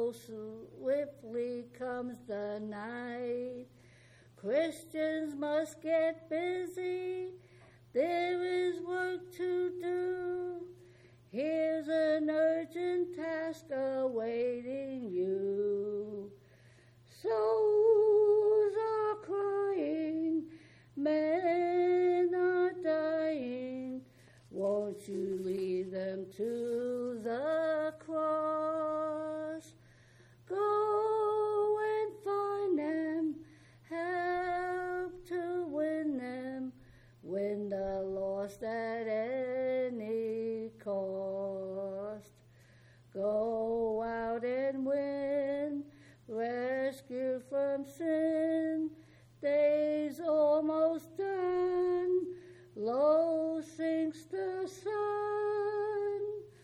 so swiftly comes the night. Christians must get busy. There is work to do. Here's an urgent task awaiting you. Souls are crying, men are dying. Won't you lead them to the cross? Go and find them, help to win them, win the lost at any cost. Go out and win, rescue from sin. Day's almost done, low sinks the sun.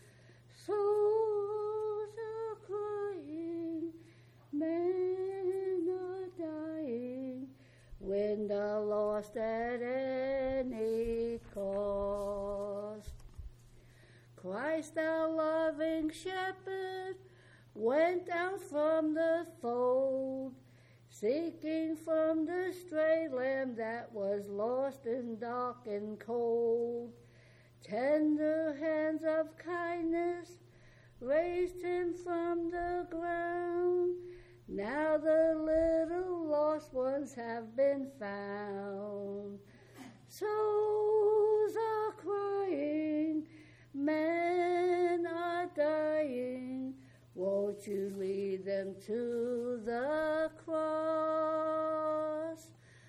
Souls are crying, men are dying, win the lost at any cost. Christ, our loving shepherd, went out from the fold, seeking from the stray lamb that was lost in dark and cold. Tender hands of kindness raised him from the ground. Now the little lost ones have been found. Souls are crying, men are dying. Won't you lead them to the cross?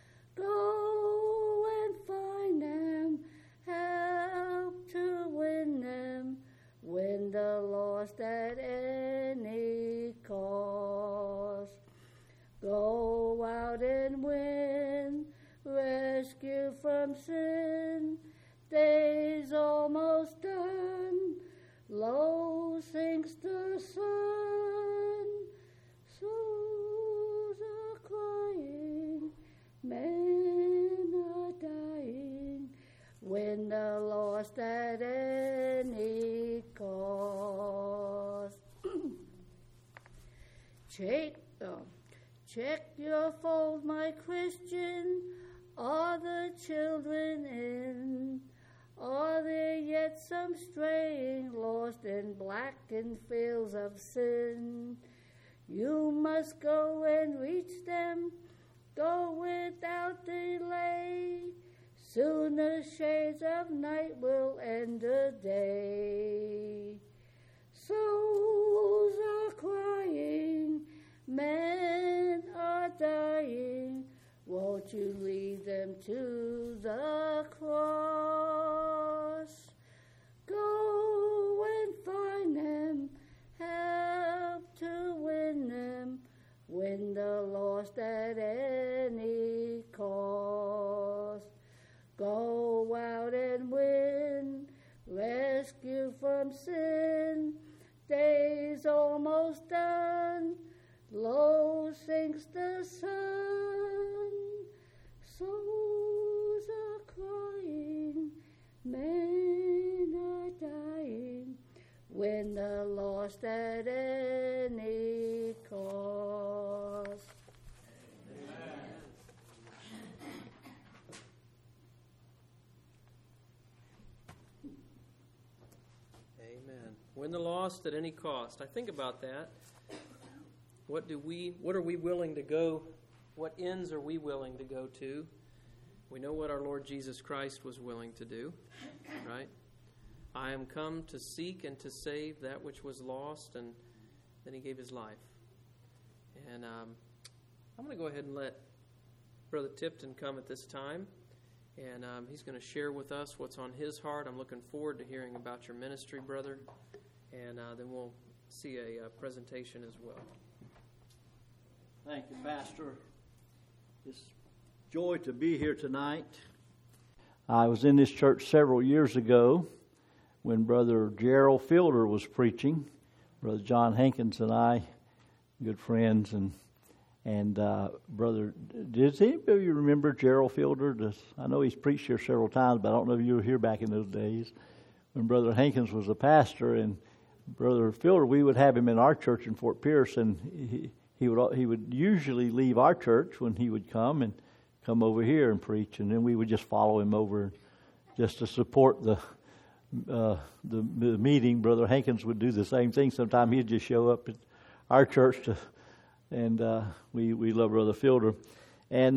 Go and find them, help to win them, win the lost at any cost. Go out and win, rescue from sin. Day's almost done, low sinks the sun. Souls are crying, men are dying, win the lost at any cost. Check your fold, my Christian. Are the children in? Are there yet some straying, lost in blackened fields of sin? You must go and reach them, go without delay. Soon the shades of night will end the day. Souls are crying, men are dying. Won't you lead them to the cross? Go and find them, help to win them, win the lost at any cost. Go out and win, rescue from sin. Day's almost done, low sinks the sun. Souls are crying, men are dying, win the lost at any cost. Amen. Win the lost at any cost. I think about that. What are we willing to go? What ends are we willing to go to? We know what our Lord Jesus Christ was willing to do, right? I am come to seek and to save that which was lost, and then he gave his life. And I'm going to go ahead and let Brother Tipton come at this time, and he's going to share with us what's on his heart. I'm looking forward to hearing about your ministry, brother, and then we'll see a presentation as well. Thank you, Pastor. It's joy to be here tonight. I was in this church several years ago when Brother Gerald Fielder was preaching. Brother John Hankins and I, good friends, and Brother, does anybody of you remember Gerald Fielder? I know he's preached here several times, but I don't know if you were here back in those days when Brother Hankins was a pastor, and Brother Fielder, we would have him in our church in Fort Pierce, and he would usually leave our church when he would come and come over here and preach, and then we would just follow him over just to support the meeting. Brother Hankins would do the same thing. Sometimes he'd just show up at our church, and we love Brother Fielder. And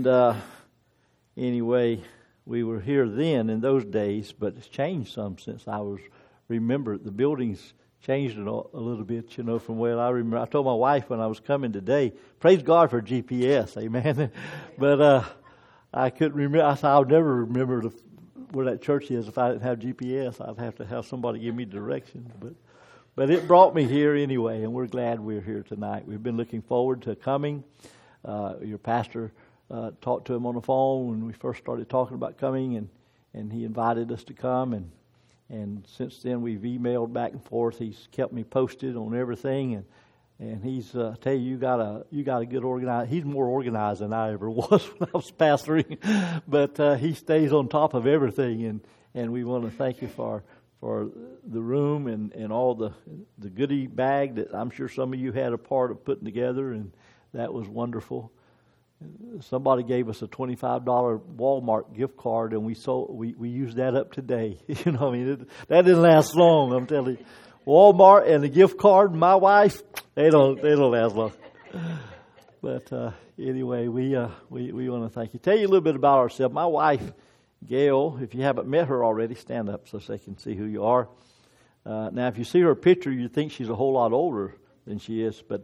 anyway, we were here then in those days, but it's changed some since I remember. The buildings changed it a little bit, from what I remember. I told my wife when I was coming today, praise God for GPS, amen. But I couldn't remember. I said, I'll never remember where that church is if I didn't have GPS. I'd have to have somebody give me directions. But it brought me here anyway, and we're glad we're here tonight. We've been looking forward to coming. Your pastor talked to him on the phone when we first started talking about coming, and he invited us to come, and since then we've emailed back and forth. He's kept me posted on everything, and he's tell you got a good organized. He's more organized than I ever was when I was pastoring, but he stays on top of everything, and we want to thank you for the room and all the goodie bag that I'm sure some of you had a part of putting together, and that was wonderful. Somebody gave us a $25 Walmart gift card, and we used that up today. That didn't last long. I'm telling you, Walmart and the gift card. My wife, they don't last long. But anyway, we want to thank you. Tell you a little bit about ourselves. My wife, Gail. If you haven't met her already, stand up so they can see who you are. Now, if you see her picture, you think she's a whole lot older than she is, but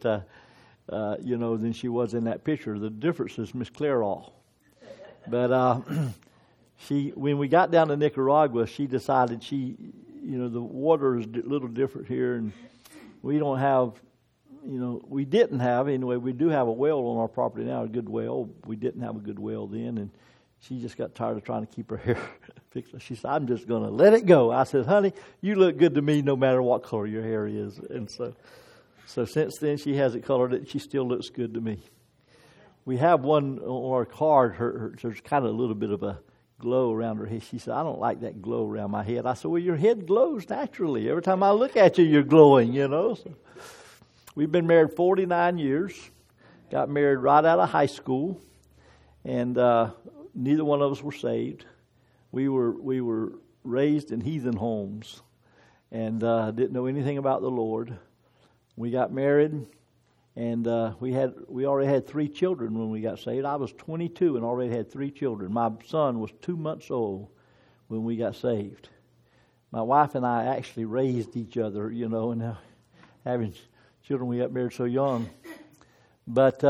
than she was in that picture. The difference is Miss Clairol. But when we got down to Nicaragua, she decided the water is a little different here, and we don't have, we didn't have, anyway, we do have a well on our property now, a good well. We didn't have a good well then, and she just got tired of trying to keep her hair fixed. She said, I'm just going to let it go. I said, honey, you look good to me no matter what color your hair is. And so since then, she hasn't colored it. She still looks good to me. We have one on our card. There's kind of a little bit of a glow around her head. She said, I don't like that glow around my head. I said, well, your head glows naturally. Every time I look at you, you're glowing, So we've been married 49 years. Got married right out of high school. And neither one of us were saved. We were raised in heathen homes and didn't know anything about the Lord. We got married, and we already had 3 children when we got saved. I was 22 and already had 3 children. My son was 2 months old when we got saved. My wife and I actually raised each other, and having children, we got married so young. But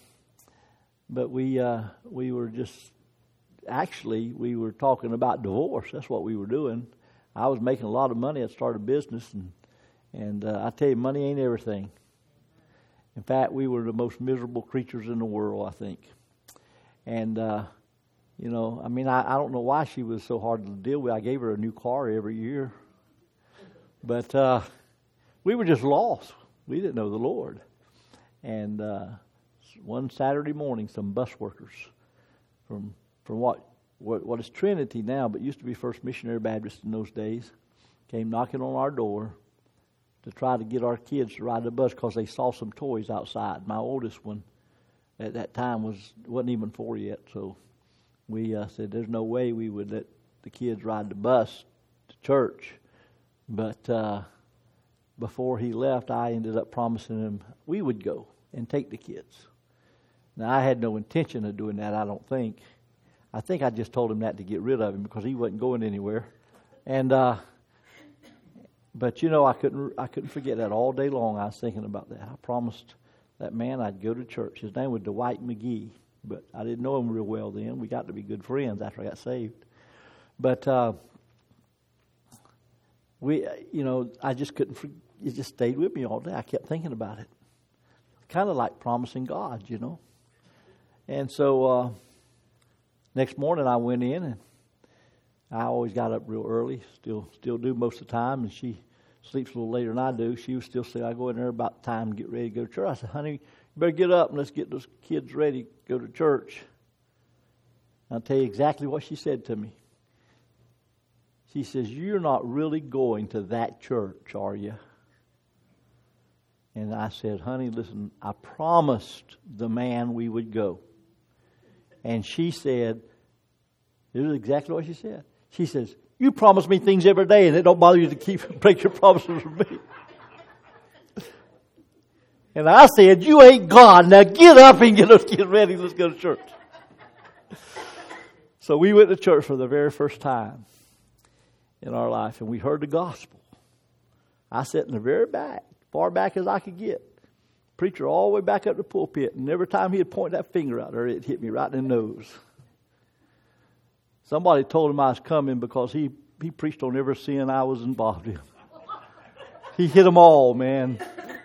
we were just, actually, we were talking about divorce. That's what we were doing. I was making a lot of money. I started a business, and I tell you, money ain't everything. In fact, we were the most miserable creatures in the world, I think. And, I don't know why she was so hard to deal with. I gave her a new car every year. But we were just lost. We didn't know the Lord. And one Saturday morning, some bus workers from what is Trinity now, but used to be First Missionary Baptist in those days, came knocking on our door to try to get our kids to ride the bus because they saw some toys outside. My oldest one at that time wasn't even 4 yet, so we said there's no way we would let the kids ride the bus to church. But before he left, I ended up promising him we would go and take the kids. Now, I had no intention of doing that, I don't think. I think I just told him that to get rid of him because he wasn't going anywhere. And but I couldn't forget that all day long. I was thinking about that. I promised that man I'd go to church. His name was Dwight McGee, but I didn't know him real well then. We got to be good friends after I got saved. But I just couldn't. It just stayed with me all day. I kept thinking about it. Kind of like promising God, And so next morning I went in, and I always got up real early, still do most of the time, and she sleeps a little later than I do. She was still asleep. I go in there about time to get ready to go to church. I said, honey, you better get up and let's get those kids ready to go to church. I'll tell you exactly what she said to me. She says, you're not really going to that church, are you? And I said, honey, listen, I promised the man we would go. And she said, this is exactly what she said. She says, you promise me things every day and it don't bother you to break your promises with me. And I said, you ain't God. Now get up and get ready. Let's go to church. So we went to church for the very first time in our life, and we heard the gospel. I sat in the very back, far back as I could get. Preacher all the way back up the pulpit, and every time he'd point that finger out there, it hit me right in the nose. Somebody told him I was coming because he preached on every sin I was involved in. He hit them all, man.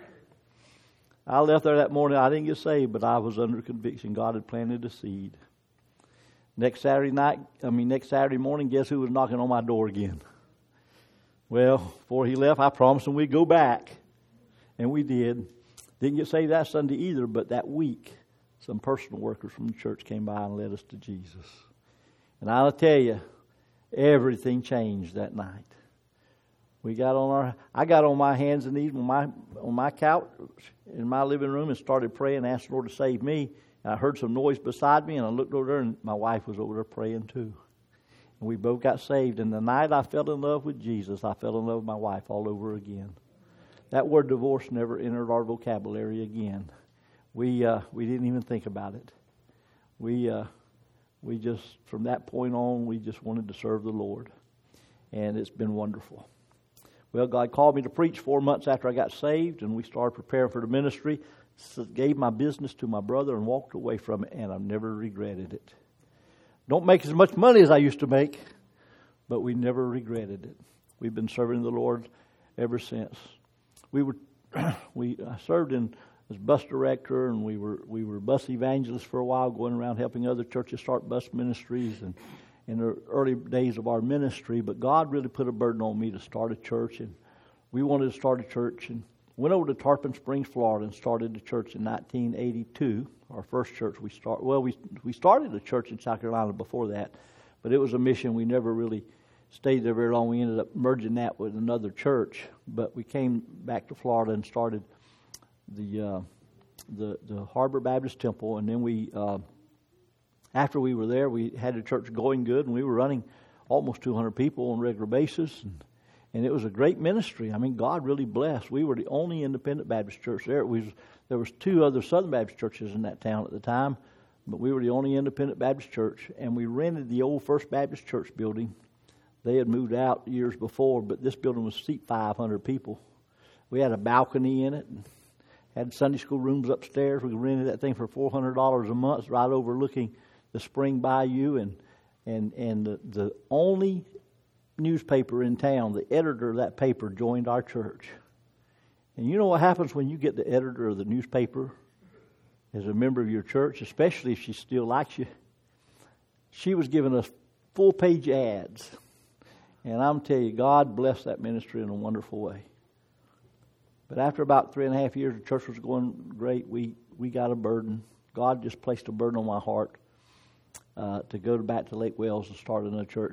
I left there that morning. I didn't get saved, but I was under conviction. God had planted a seed. Next Saturday morning, guess who was knocking on my door again? Well, before he left, I promised him we'd go back. And we did. Didn't get saved that Sunday either, but that week, some personal workers from the church came by and led us to Jesus. And I'll tell you, everything changed that night. I got on my hands and knees on my couch in my living room and started praying, asking the Lord to save me. And I heard some noise beside me, and I looked over there, and my wife was over there praying too. And we both got saved. And the night I fell in love with Jesus, I fell in love with my wife all over again. That word divorce never entered our vocabulary again. We didn't even think about it. We just, from that point on, we just wanted to serve the Lord. And it's been wonderful. Well, God called me to preach 4 months after I got saved, and we started preparing for the ministry. So gave my business to my brother and walked away from it, and I've never regretted it. Don't make as much money as I used to make, but we never regretted it. We've been serving the Lord ever since. I served as bus director, and we were bus evangelists for a while, going around helping other churches start bus ministries and in the early days of our ministry. But God really put a burden on me to start a church, and we wanted to start a church, and went over to Tarpon Springs, Florida, and started the church in 1982. Our first church we started a church in South Carolina before that, but it was a mission. We never really stayed there very long. We ended up merging that with another church, but we came back to Florida and started the Harbor Baptist Temple, and then after we were there, we had the church going good, and we were running almost 200 people on a regular basis, and it was a great ministry. I mean, God really blessed. We were the only independent Baptist church there. There was 2 other Southern Baptist churches in that town at the time, but we were the only independent Baptist church, and we rented the old First Baptist Church building. They had moved out years before, but this building was seat 500 people. We had a balcony in it, and had Sunday school rooms upstairs. We rented that thing for $400 a month, right overlooking the Spring Bayou, and the only newspaper in town, the editor of that paper joined our church. And you know what happens when you get the editor of the newspaper as a member of your church, especially if she still likes you? She was giving us full-page ads. And I'm telling you, God blessed that ministry in a wonderful way. But after about 3.5 years, the church was going great. We got a burden. God just placed a burden on my heart to go back to Lake Wales and start another church.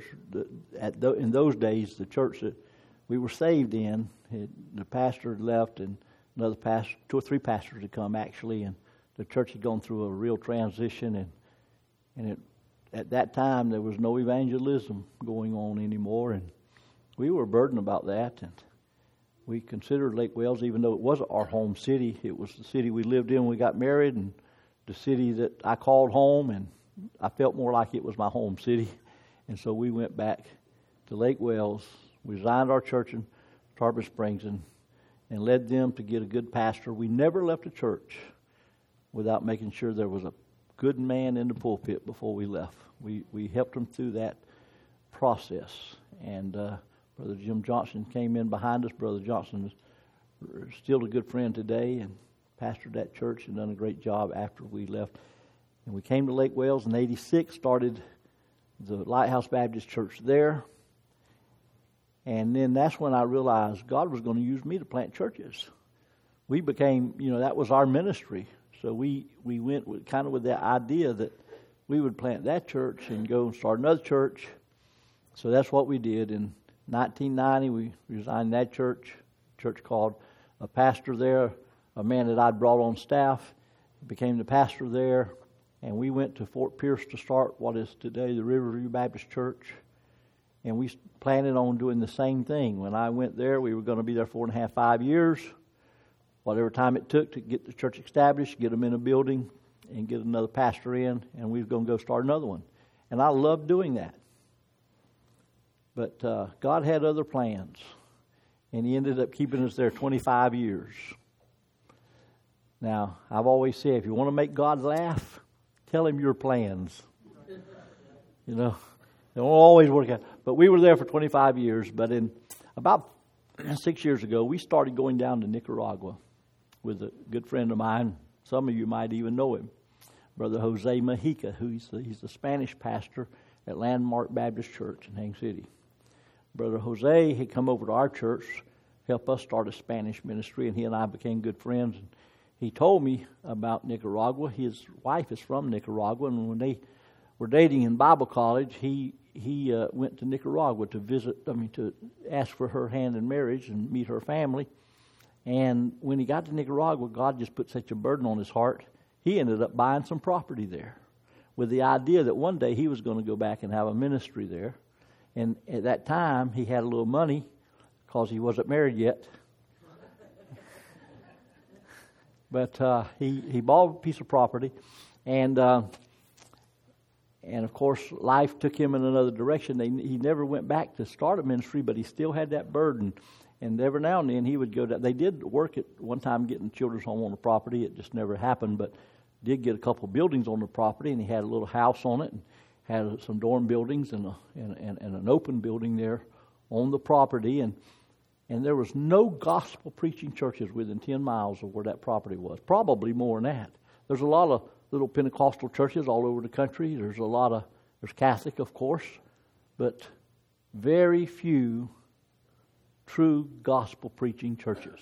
In those days, the church that we were saved in, the pastor had left, and another pastor, 2 or 3 pastors had come actually, and the church had gone through a real transition, and at that time there was no evangelism going on anymore, and we were burdened about that, and we considered Lake Wales, even though it wasn't our home city, it was the city we lived in when we got married, and the city that I called home, and I felt more like it was my home city. And so we went back to Lake Wales. We resigned our church in Tarpon Springs and led them to get a good pastor. We never left a church without making sure there was a good man in the pulpit before we left. We helped them through that process. And Brother Jim Johnson came in behind us. Brother Johnson is still a good friend today and pastored that church and done a great job after we left. And we came to Lake Wales in 86, started the Lighthouse Baptist Church there. And then that's when I realized God was going to use me to plant churches. We became, that was our ministry. So we went with that idea that we would plant that church and go and start another church. So that's what we did. In 1990, we resigned that church called a pastor there. a man that I'd brought on staff, became the pastor there, and we went to Fort Pierce to start what is today the Riverview Baptist Church. And we planned on doing the same thing. When I went there, we were going to be there 4.5, 5 years, whatever time it took to get the church established, get them in a building, and get another pastor in, and we were going to go start another one. And I loved doing that. But God had other plans, and He ended up keeping us there 25 years. Now, I've always said, if you want to make God laugh, tell Him your plans. You know, they won't always work out. But we were there for 25 years. But in about 6 years ago, we started going down to Nicaragua with a good friend of mine. Some of you might even know him, Brother Jose Mejica, he's the Spanish pastor at Landmark Baptist Church in Haines City. Brother Jose, he come over to our church, helped us start a Spanish ministry, and he and I became good friends. And he told me about Nicaragua. His wife is from Nicaragua, and when they were dating in Bible college, he went to Nicaragua to ask for her hand in marriage and meet her family. And when he got to Nicaragua, God just put such a burden on his heart, he ended up buying some property there with the idea that one day he was going to go back and have a ministry there. And at that time, he had a little money because he wasn't married yet. But he bought a piece of property, and of course, life took him in another direction. He never went back to start a ministry, but he still had that burden. And every now and then he would go down. They did work at one time getting children's home on the property. It just never happened, but did get a couple buildings on the property, and he had a little house on it, and had some dorm buildings and an open building there on the property. And there was no gospel preaching churches within 10 miles of where that property was. Probably more than that. There's a lot of little Pentecostal churches all over the country. There's Catholic, of course, but very few true gospel preaching churches,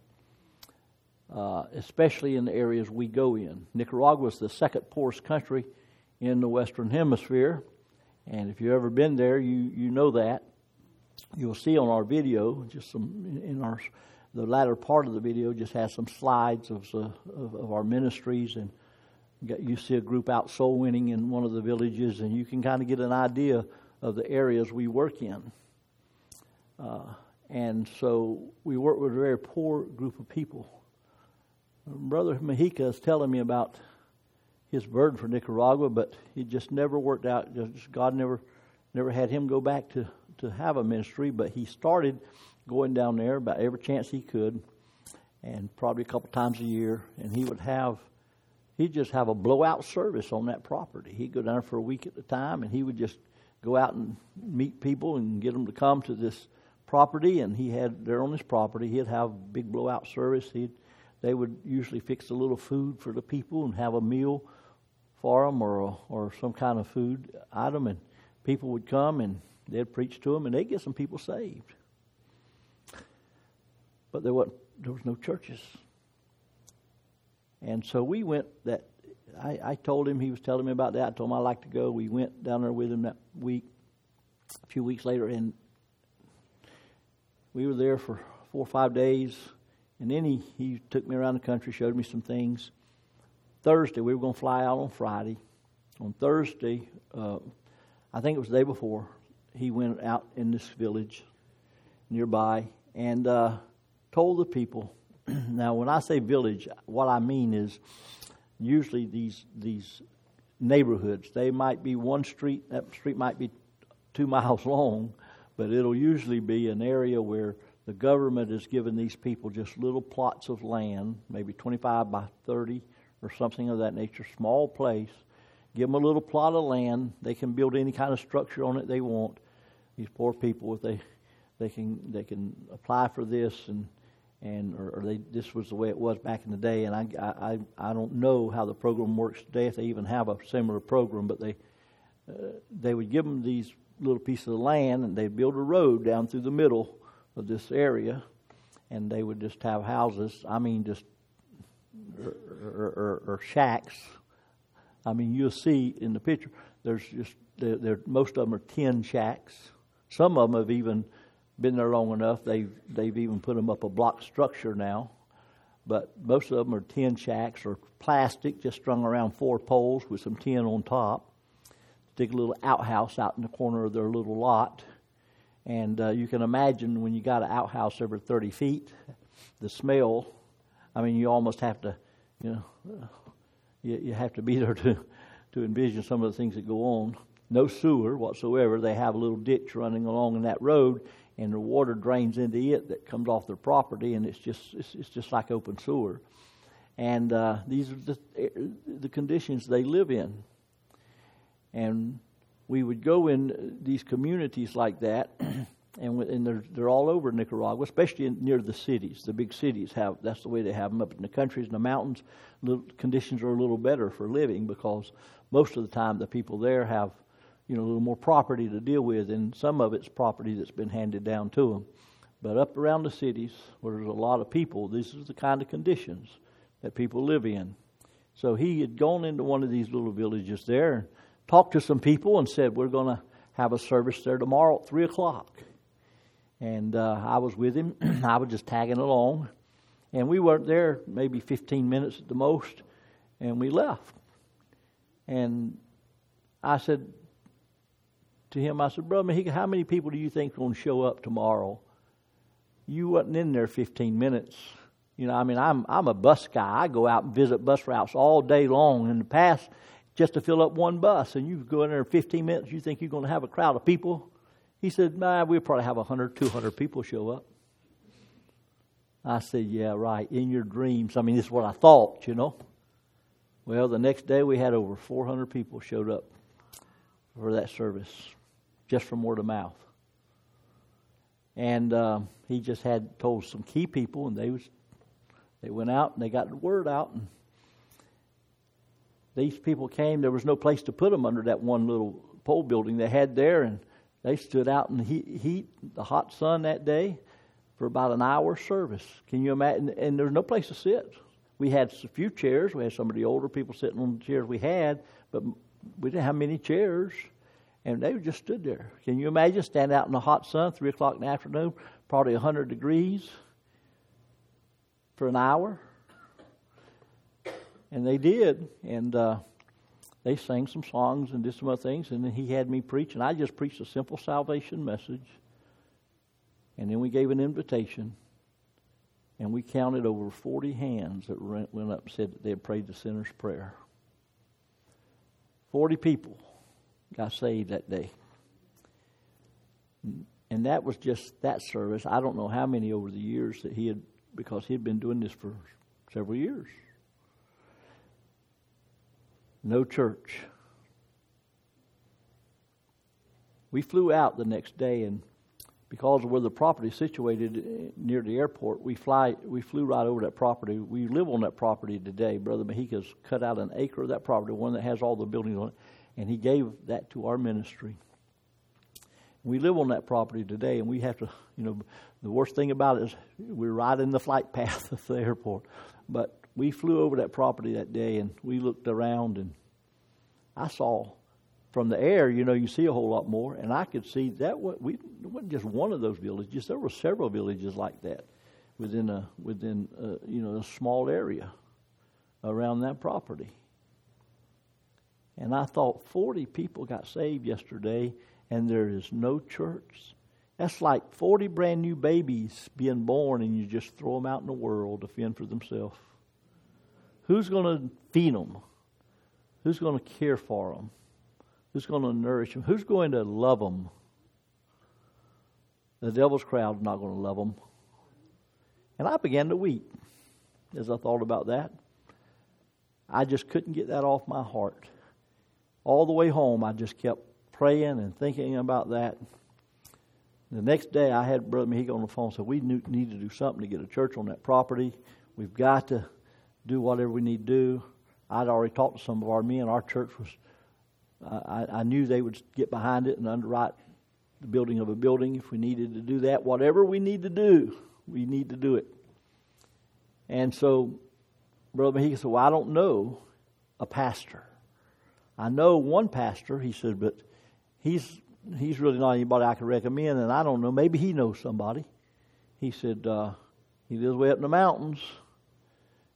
especially in the areas we go in. Nicaragua is the second poorest country in the Western Hemisphere, and if you've ever been there, you know that. You'll see on our video, just the latter part of the video just has some slides of our ministries, and you see a group out soul winning in one of the villages, and you can kind of get an idea of the areas we work in. And so we work with a very poor group of people. Brother Mejica is telling me about his burden for Nicaragua, but it just never worked out. God never had him go back to have a ministry, but he started going down there about every chance he could, and probably a couple times a year, and he'd just have a blowout service on that property. He'd go down there for a week at a time, and he would just go out and meet people and get them to come to this property, and he had there on his property. He'd have a big blowout service. They would usually fix a little food for the people and have a meal for them or some kind of food item, and people would come and they'd preach to them, and they'd get some people saved. But there was no churches. And so we went I told him, he was telling me about that. I told him I'd like to go. We went down there with him that week. A few weeks later, and we were there for 4 or 5 days. And then he took me around the country, showed me some things. Thursday, we were going to fly out on Friday. On Thursday, I think it was the day before, he went out in this village nearby and told the people. Now, when I say village, what I mean is usually these neighborhoods, they might be one street, that street might be 2 miles long, but it'll usually be an area where the government has given these people just little plots of land, maybe 25 by 30 or something of that nature, small place. Give them a little plot of land. They can build any kind of structure on it they want. These poor people, if they can apply for this this was the way it was back in the day. And I don't know how the program works today, if they even have a similar program, but they would give them these little pieces of land, and they'd build a road down through the middle of this area, and they would just have houses. I mean, just or shacks. I mean, you'll see in the picture. There's just most of them are tin shacks. Some of them have even been there long enough. They've even put them up a block structure now, but most of them are tin shacks or plastic, just strung around 4 poles with some tin on top. Stick a little outhouse out in the corner of their little lot. And you can imagine when you got an outhouse every 30 feet, the smell, I mean, you almost have to, you have to be there to envision some of the things that go on. No sewer whatsoever. They have a little ditch running along in that road, and the water drains into it that comes off their property, and it's just like open sewer. And these are the conditions they live in. And we would go in these communities like that, and they're all over Nicaragua, especially near the cities. The big cities that's the way they have them. Up in the countries and the mountains, conditions are a little better for living because most of the time the people there have a little more property to deal with, and some of it's property that's been handed down to them. But up around the cities, where there's a lot of people, this is the kind of conditions that people live in. So he had gone into one of these little villages there and talked to some people and said, we're going to have a service there tomorrow at 3 o'clock. And I was with him. I was just tagging along. And we weren't there maybe 15 minutes at the most, and we left. And I said to him, Brother Mahiga, how many people do you think are going to show up tomorrow? You wasn't in there 15 minutes. I'm a bus guy. I go out and visit bus routes all day long in the past just to fill up one bus. And you go in there in 15 minutes, you think you're going to have a crowd of people? He said, we'll probably have 100, 200 people show up. I said, yeah, right, in your dreams. This is what I thought, Well, the next day we had over 400 people showed up for that service, just from word of mouth. And he just had told some key people, and they went out and they got the word out. And these people came. There was no place to put them under that one little pole building they had there, and they stood out in the hot sun that day for about an hour service. Can you imagine? And there was no place to sit. We had a few chairs. We had some of the older people sitting on the chairs we had, but we didn't have many chairs, and they just stood there. Can you imagine standing out in the hot sun, 3 o'clock in the afternoon, probably 100 degrees for an hour? And they did, and they sang some songs and did some other things, and then he had me preach, and I just preached a simple salvation message, and then we gave an invitation, and we counted over 40 hands that went up and said that they had prayed the sinner's prayer. 40 people got saved that day. And that was just that service. I don't know how many over the years that because he had been doing this for several years. No church. We flew out the next day, and because of where the property is situated near the airport, we flew right over that property. We live on that property today. Brother Mahiga's cut out an acre of that property, one that has all the buildings on it, and he gave that to our ministry. We live on that property today, and we have to, the worst thing about it is we're right in the flight path of the airport. But we flew over that property that day, and we looked around, and I saw from the air, you see a whole lot more, and I could see that it wasn't just one of those villages. There were several villages like that within a small area around that property. And I thought 40 people got saved yesterday, and there is no church. That's like 40 brand new babies being born, and you just throw them out in the world to fend for themselves. Who's going to feed them? Who's going to care for them? Who's going to nourish them? Who's going to love them? The devil's crowd is not going to love them. And I began to weep as I thought about that. I just couldn't get that off my heart. All the way home, I just kept praying and thinking about that. The next day, I had Brother Mahiga on the phone and said, we need to do something to get a church on that property. We've got to do whatever we need to do. I'd already talked to some of our men. Our church was, I knew they would get behind it and underwrite the building of a building if we needed to do that. Whatever we need to do, we need to do it. And so Brother Mahiga said, well, I don't know a pastor. I know one pastor, he said, but he's really not anybody I can recommend, and I don't know, maybe he knows somebody. He said, he lives way up in the mountains.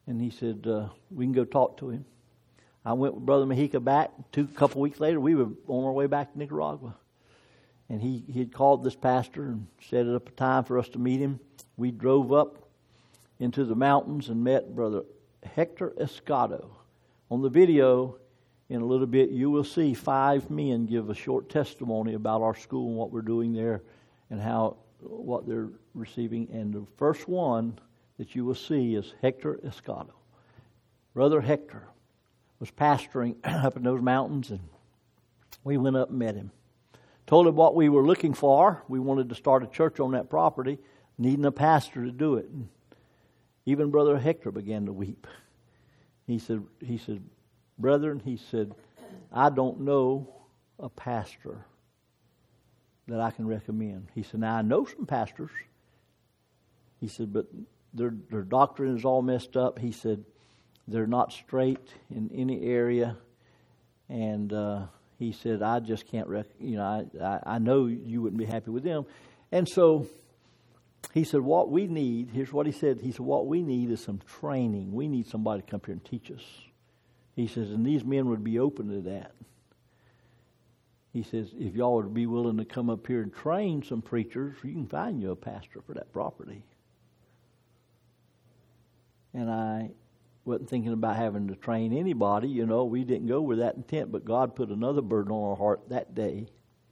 And he said, we can go talk to him. I went with Brother Mexica back. A couple weeks later, we were on our way back to Nicaragua. And he had called this pastor and set up a time for us to meet him. We drove up into the mountains and met Brother Hector Escado. On the video, in a little bit, you will see 5 men give a short testimony about our school and what we're doing there and what they're receiving. And the first one that you will see is Hector Escado. Brother Hector was pastoring up in those mountains, and we went up and met him. Told him what we were looking for. We wanted to start a church on that property, needing a pastor to do it. And even Brother Hector began to weep. He said, brethren, he said, I don't know a pastor that I can recommend. He said, now I know some pastors. He said, but their doctrine is all messed up. He said, they're not straight in any area. And he said, I just can't, I know you wouldn't be happy with them. And so he said, what we need, here's what he said. He said, what we need is some training. We need somebody to come here and teach us. He says, and these men would be open to that. He says, if y'all would be willing to come up here and train some preachers, you can find you a pastor for that property. And I wasn't thinking about having to train anybody. We didn't go with that intent, but God put another burden on our heart that day.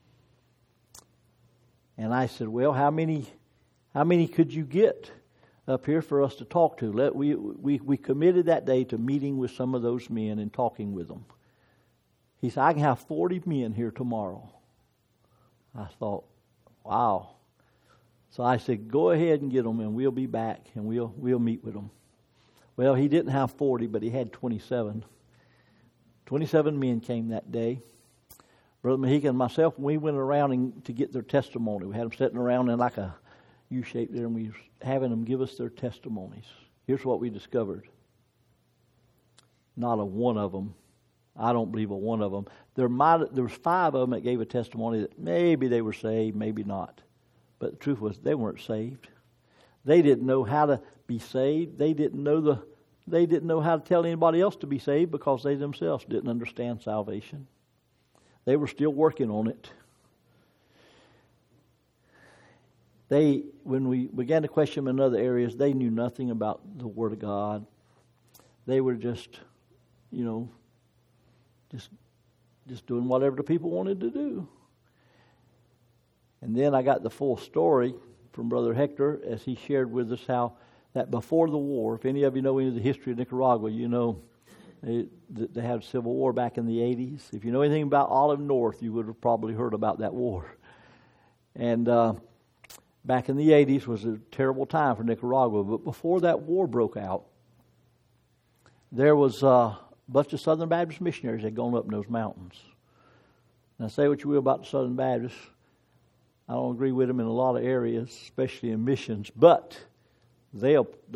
And I said, well, how many could you get up here for us to talk to? We committed that day to meeting with some of those men and talking with them. He said, I can have 40 men here tomorrow. I thought, wow. So I said, go ahead and get them, and we'll be back, and we'll meet with them. Well, he didn't have 40, but he had 27. 27 men came that day. Brother Mexica and myself, we went around to get their testimony. We had them sitting around in like a U-shape there, and we were having them give us their testimonies. Here's what we discovered. Not a one of them. I don't believe a one of them. There was 5 of them that gave a testimony that maybe they were saved, maybe not. But the truth was they weren't saved. They didn't know how to be saved. They didn't know how to tell anybody else to be saved because they themselves didn't understand salvation. They were still working on it. When we began to question them in other areas, they knew nothing about the Word of God. They were just doing whatever the people wanted to do. And then I got the full story from Brother Hector as he shared with us how that before the war, if any of you know any of the history of Nicaragua, they had a civil war back in the 80s. If you know anything about Olive North, you would have probably heard about that war. And back in the 80s was a terrible time for Nicaragua. But before that war broke out, there was a bunch of Southern Baptist missionaries that had gone up in those mountains. Now, say what you will about the Southern Baptists. I don't agree with them in a lot of areas, especially in missions. But they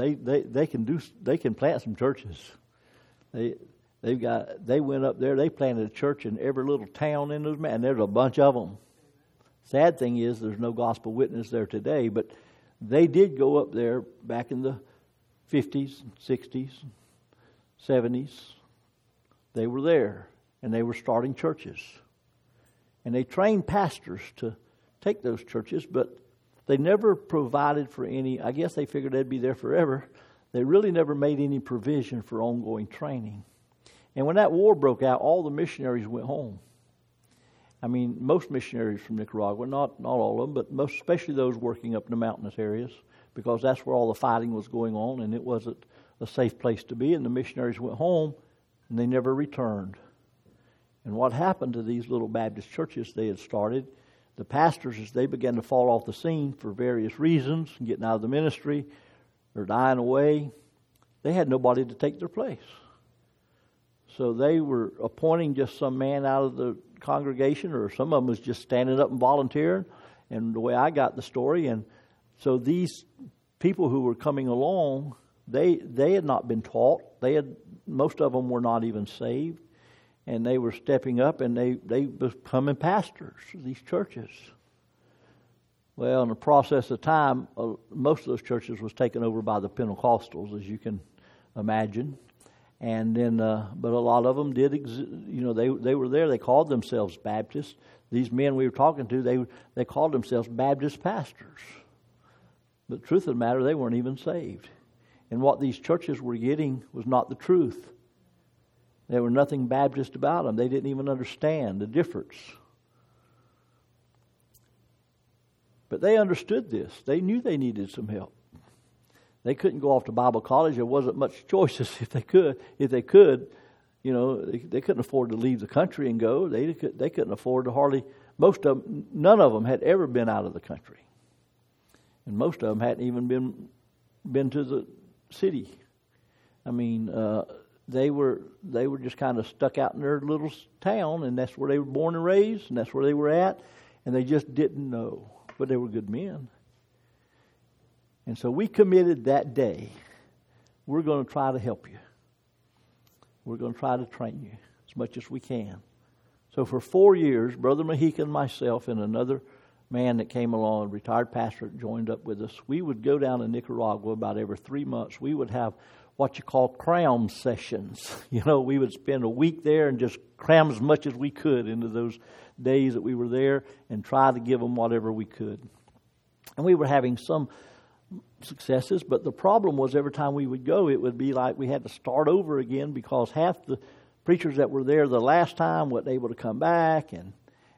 can plant some churches. They went up there. They planted a church in every little town in those mountains. And there's a bunch of them. Sad thing is, there's no gospel witness there today. But they did go up there back in the 50s, 60s, 70s. They were there, and they were starting churches. And they trained pastors to take those churches, but they never provided for any. I guess they figured they'd be there forever. They really never made any provision for ongoing training. And when that war broke out, all the missionaries went home. I mean, most missionaries from Nicaragua, not all of them, but most, especially those working up in the mountainous areas, because that's where all the fighting was going on, and it wasn't a safe place to be. And the missionaries went home, and they never returned. And what happened to these little Baptist churches they had started? The pastors, as they began to fall off the scene for various reasons, getting out of the ministry or dying away, they had nobody to take their place. So they were appointing just some man out of the congregation, or some of them was just standing up and volunteering, and the way I got the story. And so these people who were coming along, they had not been taught. Most of them were not even saved. And they were stepping up, and they becoming pastors of these churches. Well, in the process of time, most of those churches was taken over by the Pentecostals, as you can imagine. And then, but a lot of them did, they were there. They called themselves Baptists. These men we were talking to, they called themselves Baptist pastors. But the truth of the matter, they weren't even saved. And what these churches were getting was not the truth. There was nothing Baptist about them. They didn't even understand the difference. But they understood this. They knew they needed some help. They couldn't go off to Bible college. There wasn't much choices if they could. They couldn't afford to leave the country and go. They couldn't afford to none of them had ever been out of the country. And most of them hadn't even been to the city. I mean, they were just kind of stuck out in their little town, and that's where they were born and raised, and that's where they were at, and they just didn't know. But they were good men. And so we committed that day, we're going to try to help you. We're going to try to train you as much as we can. So for 4 years, Brother Mahika and myself and another man that came along, a retired pastor, joined up with us. We would go down to Nicaragua about every 3 months. We would have what you call cram sessions. We would spend a week there and just cram as much as we could into those days that we were there and try to give them whatever we could. And we were having some successes, but the problem was every time we would go, it would be like we had to start over again because half the preachers that were there the last time weren't able to come back, and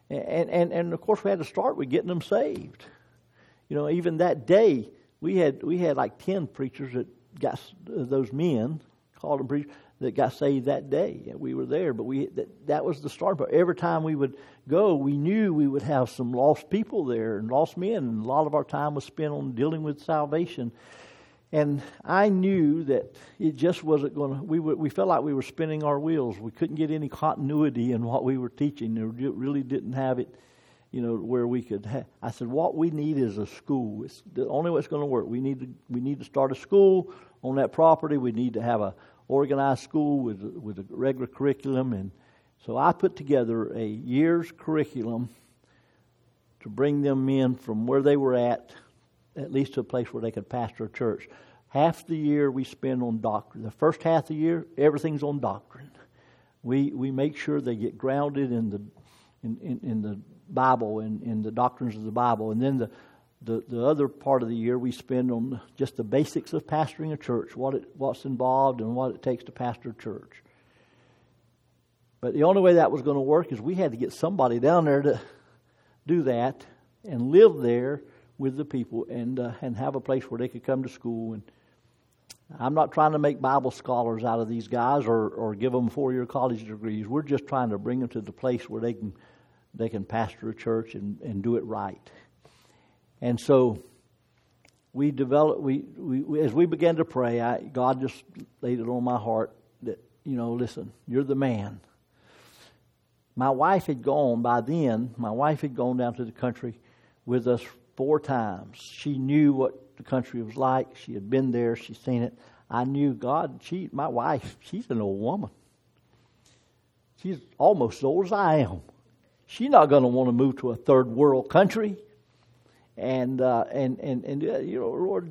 of course we had to start with getting them saved. Even that day we had like 10 preachers that got those men called them preachers that got saved that day. We were there, but that was the start. But every time we would go, we knew we would have some lost people there and lost men, and a lot of our time was spent on dealing with salvation. And I knew that it just wasn't going to. We felt like we were spinning our wheels. We couldn't get any continuity in what we were teaching. We really didn't have it, where we could. I said, what we need is a school. It's the only way it's going to work. We need to start a school on that property. We need to have a organized school with a regular curriculum. And so I put together a year's curriculum to bring them in from where they were at least to a place where they could pastor a church. Half the year we spend on doctrine. The first half of the year, everything's on doctrine. We make sure they get grounded in the Bible and in the doctrines of the Bible. And then the other part of the year we spend on just the basics of pastoring a church, what's involved and what it takes to pastor a church. But the only way that was going to work is we had to get somebody down there to do that and live there with the people and have a place where they could come to school. And I'm not trying to make Bible scholars out of these guys or give them 4-year college degrees. We're just trying to bring them to the place where they can pastor a church and do it right. And so we developed. We as we began to pray, God just laid it on my heart that listen, you're the man. My wife had gone by then. My wife had gone down to the country with us 4 times. She knew what the country was like. She had been there. She'd seen it. I knew God. My wife, she's an old woman. She's almost as old as I am. She's not going to want to move to a third world country. And Lord,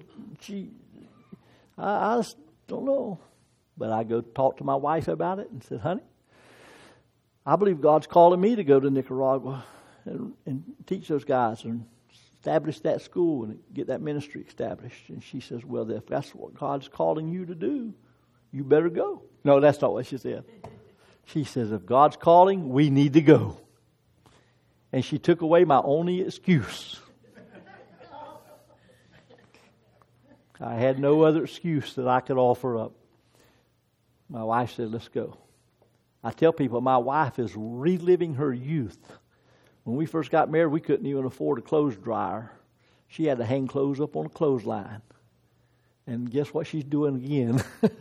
I just don't know. But I go talk to my wife about it and said, honey, I believe God's calling me to go to Nicaragua and teach those guys and establish that school and get that ministry established. And she says, well, if that's what God's calling you to do, you better go. No, that's not what she said. She says, if God's calling, we need to go. And she took away my only excuse. I had no other excuse that I could offer up. My wife said, let's go. I tell people my wife is reliving her youth. When we first got married, we couldn't even afford a clothes dryer. She had to hang clothes up on a clothesline. And guess what she's doing again?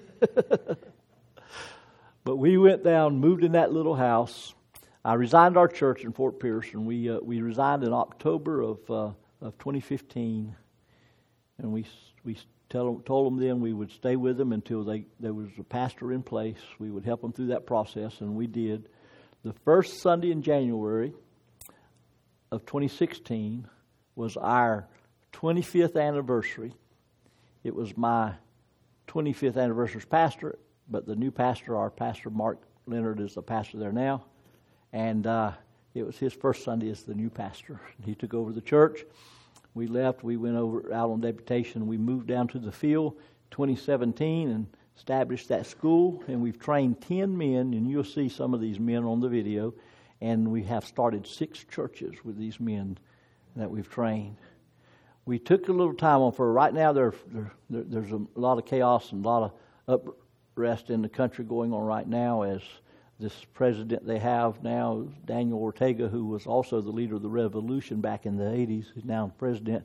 But we went down, moved in that little house. I resigned our church in Fort Pierce, and we resigned in October of 2015. And we told them then we would stay with them until there was a pastor in place. We would help them through that process, and we did. The first Sunday in January of 2016 was our 25th anniversary. It was my 25th anniversary as pastor, but the new pastor, our pastor Mark Leonard, is the pastor there now. And it was his first Sunday as the new pastor. He took over the church. We left. We went over out on deputation. We moved down to the field 2017 and established that school. And we've trained 10 men, and you'll see some of these men on the video. And we have started 6 churches with these men that we've trained. We took a little time on for right now. There's a lot of chaos and a lot of unrest in the country going on right now as this president they have now, Daniel Ortega, who was also the leader of the revolution back in the 80s, is now president,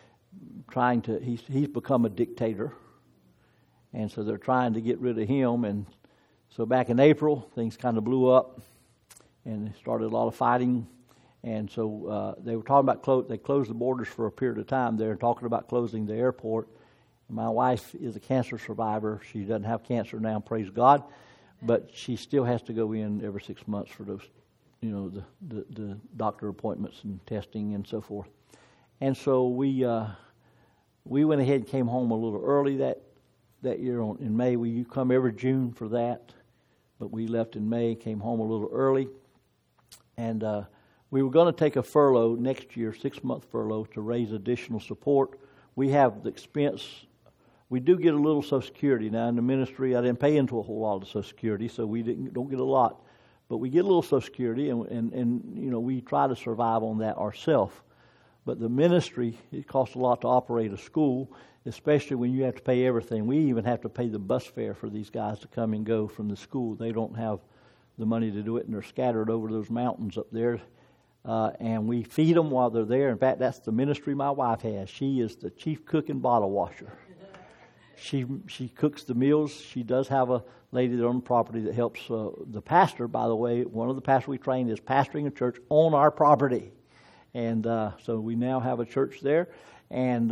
he's become a dictator. And so they're trying to get rid of him. And so back in April, things kind of blew up and they started a lot of fighting. And so they were talking about they closed the borders for a period of time. They're talking about closing the airport. My wife is a cancer survivor. She doesn't have cancer now, praise God. But she still has to go in every 6 months for those, the doctor appointments and testing and so forth. And so we went ahead and came home a little early that year in May. You come every June for that, but we left in May, came home a little early. And we were going to take a furlough next year, 6-month furlough, to raise additional support. We have the expense. We do get a little Social Security now in the ministry. I didn't pay into a whole lot of Social Security, so we don't get a lot, but we get a little Social Security, and we try to survive on that ourselves. But the ministry, it costs a lot to operate a school, especially when you have to pay everything. We even have to pay the bus fare for these guys to come and go from the school. They don't have the money to do it, and they're scattered over those mountains up there. And we feed them while they're there. In fact, that's the ministry my wife has. She is the chief cook and bottle washer. She cooks the meals. She does have a lady there on the property that helps the pastor. By the way, one of the pastors we trained is pastoring a church on our property, and so we now have a church there. And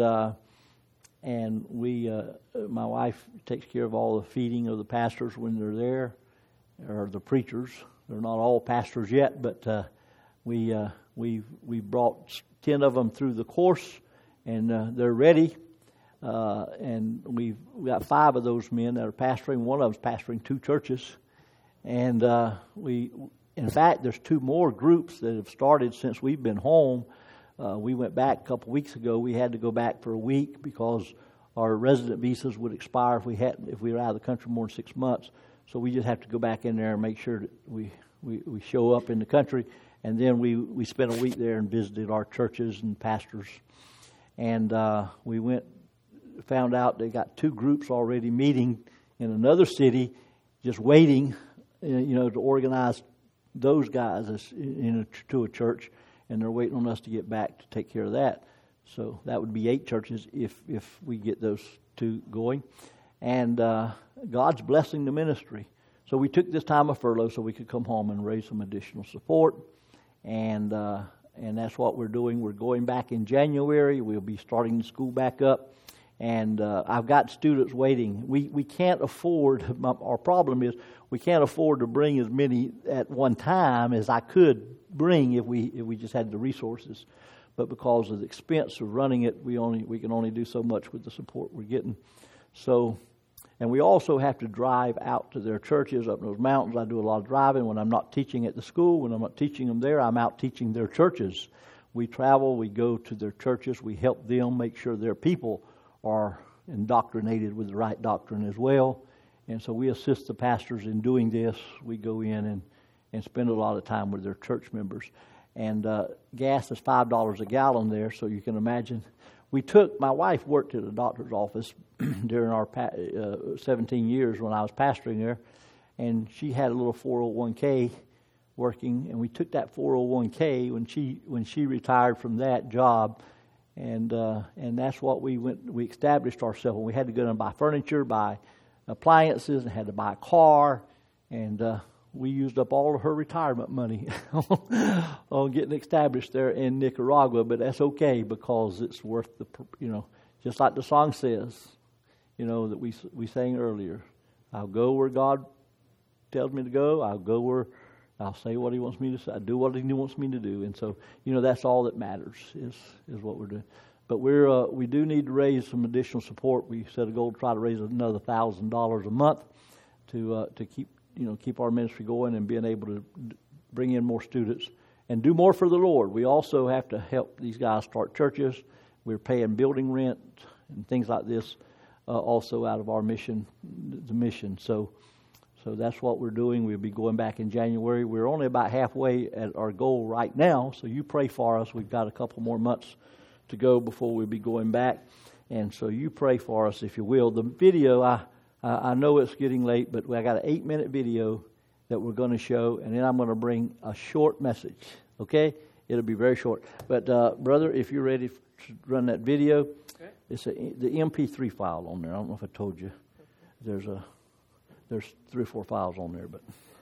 we, my wife takes care of all the feeding of the pastors when they're there, or the preachers. They're not all pastors yet, but we brought 10 of them through the course, and they're ready. And we got 5 of those men that are pastoring. One of them's pastoring 2 churches. And in fact, there's 2 more groups that have started since we've been home. We went back a couple weeks ago. We had to go back for a week because our resident visas would expire if we were out of the country more than 6 months. So we just have to go back in there and make sure that we show up in the country. And then we spent a week there and visited our churches and pastors. And we found out they got 2 groups already meeting in another city, just waiting, to organize those guys to a church, and they're waiting on us to get back to take care of that. So that would be 8 churches if we get those 2 going. And God's blessing the ministry. So we took this time of furlough so we could come home and raise some additional support, and that's what we're doing. We're going back in January. We'll be starting the school back up. And I've got students waiting. We can't afford, our problem is we can't afford to bring as many at one time as I could bring if we just had the resources. But because of the expense of running it, we can only do so much with the support we're getting. So, and we also have to drive out to their churches up in those mountains. I do a lot of driving when I'm not teaching at the school. When I'm not teaching them there, I'm out teaching their churches. We travel, we go to their churches, we help them make sure their people are indoctrinated with the right doctrine as well. And so we assist the pastors in doing this. We go in and spend a lot of time with their church members. And gas is $5 a gallon there, so you can imagine. My wife worked at a doctor's office during our 17 years when I was pastoring there, and she had a little 401k working, and we took that 401k when she retired from that job. And that's what we established ourselves. We had to go and buy furniture, buy appliances, and had to buy a car. And we used up all of her retirement money on getting established there in Nicaragua. But that's okay because it's worth just like the song says, that we sang earlier. I'll go where God tells me to go. I'll say what He wants me to say. I do what He wants me to do. And so, that's all that matters is what we're doing. But we do need to raise some additional support. We set a goal to try to raise another $1,000 a month to keep our ministry going and being able to bring in more students and do more for the Lord. We also have to help these guys start churches. We're paying building rent and things like this also out of our mission, the mission. So that's what we're doing. We'll be going back in January. We're only about halfway at our goal right now, so you pray for us. We've got a couple more months to go before we'll be going back, and so you pray for us if you will. The video, I know it's getting late, but I got an 8-minute video that we're going to show, and then I'm going to bring a short message, okay? It'll be very short. But, brother, if you're ready to run that video, okay. It's the MP3 file on there. I don't know if I told you. There's 3 or 4 files on there, but...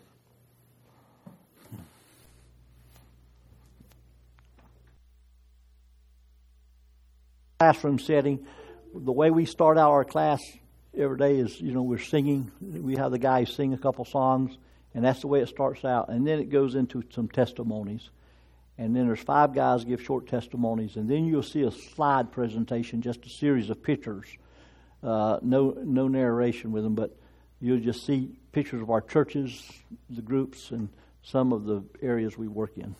Classroom setting, the way we start out our class every day is, we're singing. We have the guys sing a couple songs, and that's the way it starts out. And then it goes into some testimonies. And then there's 5 guys give short testimonies. And then you'll see a slide presentation, just a series of pictures. No narration with them, but you'll just see pictures of our churches, the groups, and some of the areas we work in.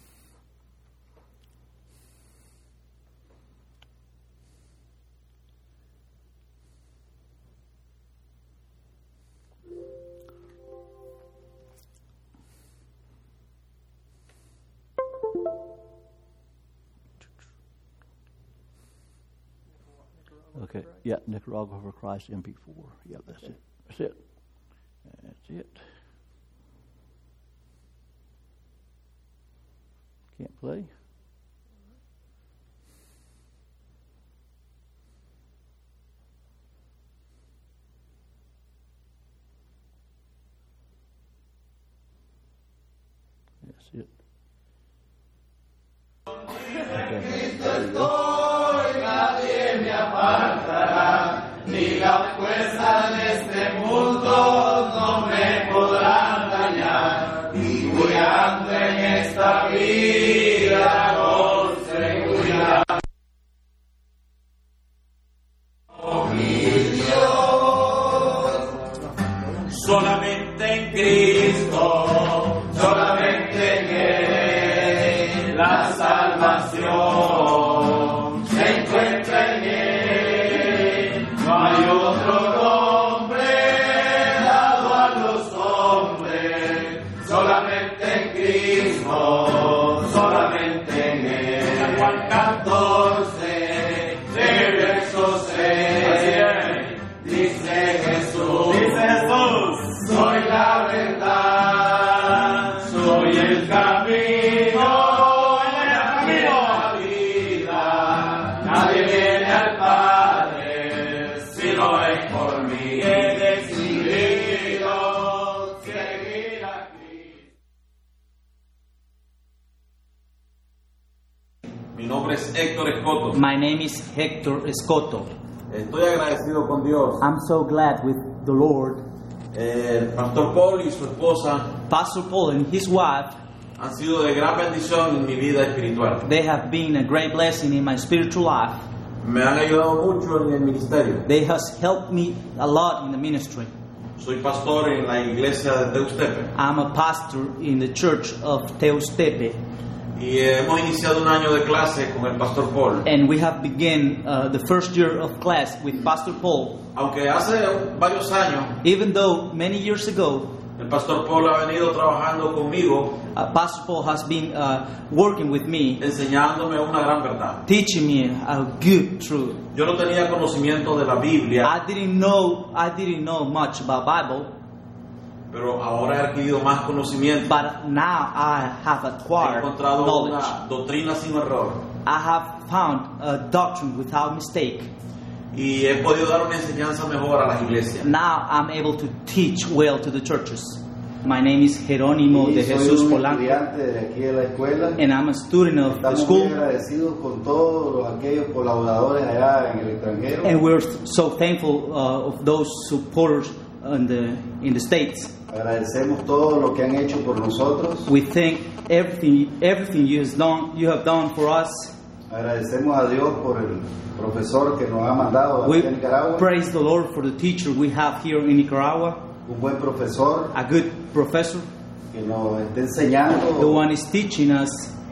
Okay, yeah, Nicaragua for Christ, MP4. Yeah, that's it. That's it. That's it. Can't play. That's it. Okay, there you go. Ni la fuerza de este mundo no me podrán dañar. Voy ando en esta vida con seguridad. Oh mi Dios, solamente en Cristo, solamente en Él, la salvación se encuentra en Él. No hay otro nombre dado a los hombres, solamente en Cristo, solamente en Él. Juan 14, de verso 6, dice Jesús, soy la verdad, soy el camino. Mi nombre es Héctor Escoto. My name is Héctor Escoto. Estoy agradecido con Dios. I'm so glad with the Lord. El Pastor Paul y su esposa Pastor Paul and his wife han sido de gran bendición en mi vida espiritual. They have been a great blessing in my spiritual life. Me han ayudado mucho en el ministerio. They has helped me a lot in the ministry. Soy pastor en la iglesia de Teustepe. I'm a pastor in the church of Teustepe. Y hemos iniciado un año de clase con el Pastor Paul. And we have begun the first year of class with Pastor Paul. Aunque hace varios años, even though many years ago, el Pastor Paul ha venido trabajando conmigo, Pastor Paul has been working with me, enseñándome una gran verdad, teaching me a good truth. Yo no tenía conocimiento de la Biblia. I didn't know much about Bible. Pero ahora he adquirido más conocimiento. But now I have acquired he encontrado knowledge. Una doctrina sin error. I have found a doctrine without mistake. Y he podido dar una enseñanza mejor a las iglesias. Now I'm able to teach well to the churches. My name is Jerónimo de Jesús Polanco, de aquí de la escuela. And I'm a student of the school. Estamos muy agradecidos con todos aquellos colaboradores allá en el extranjero. And we're so thankful of those supporters in the States. Agradecemos todo lo que han hecho por nosotros. We thank everything you have done for us. Agradecemos a Dios por el profesor que nos ha mandado We aquí en Nicaragua. praise the Lord for the teacher we have here in Nicaragua, Un buen profesor a good professor. que nos está The enseñando one is teaching us,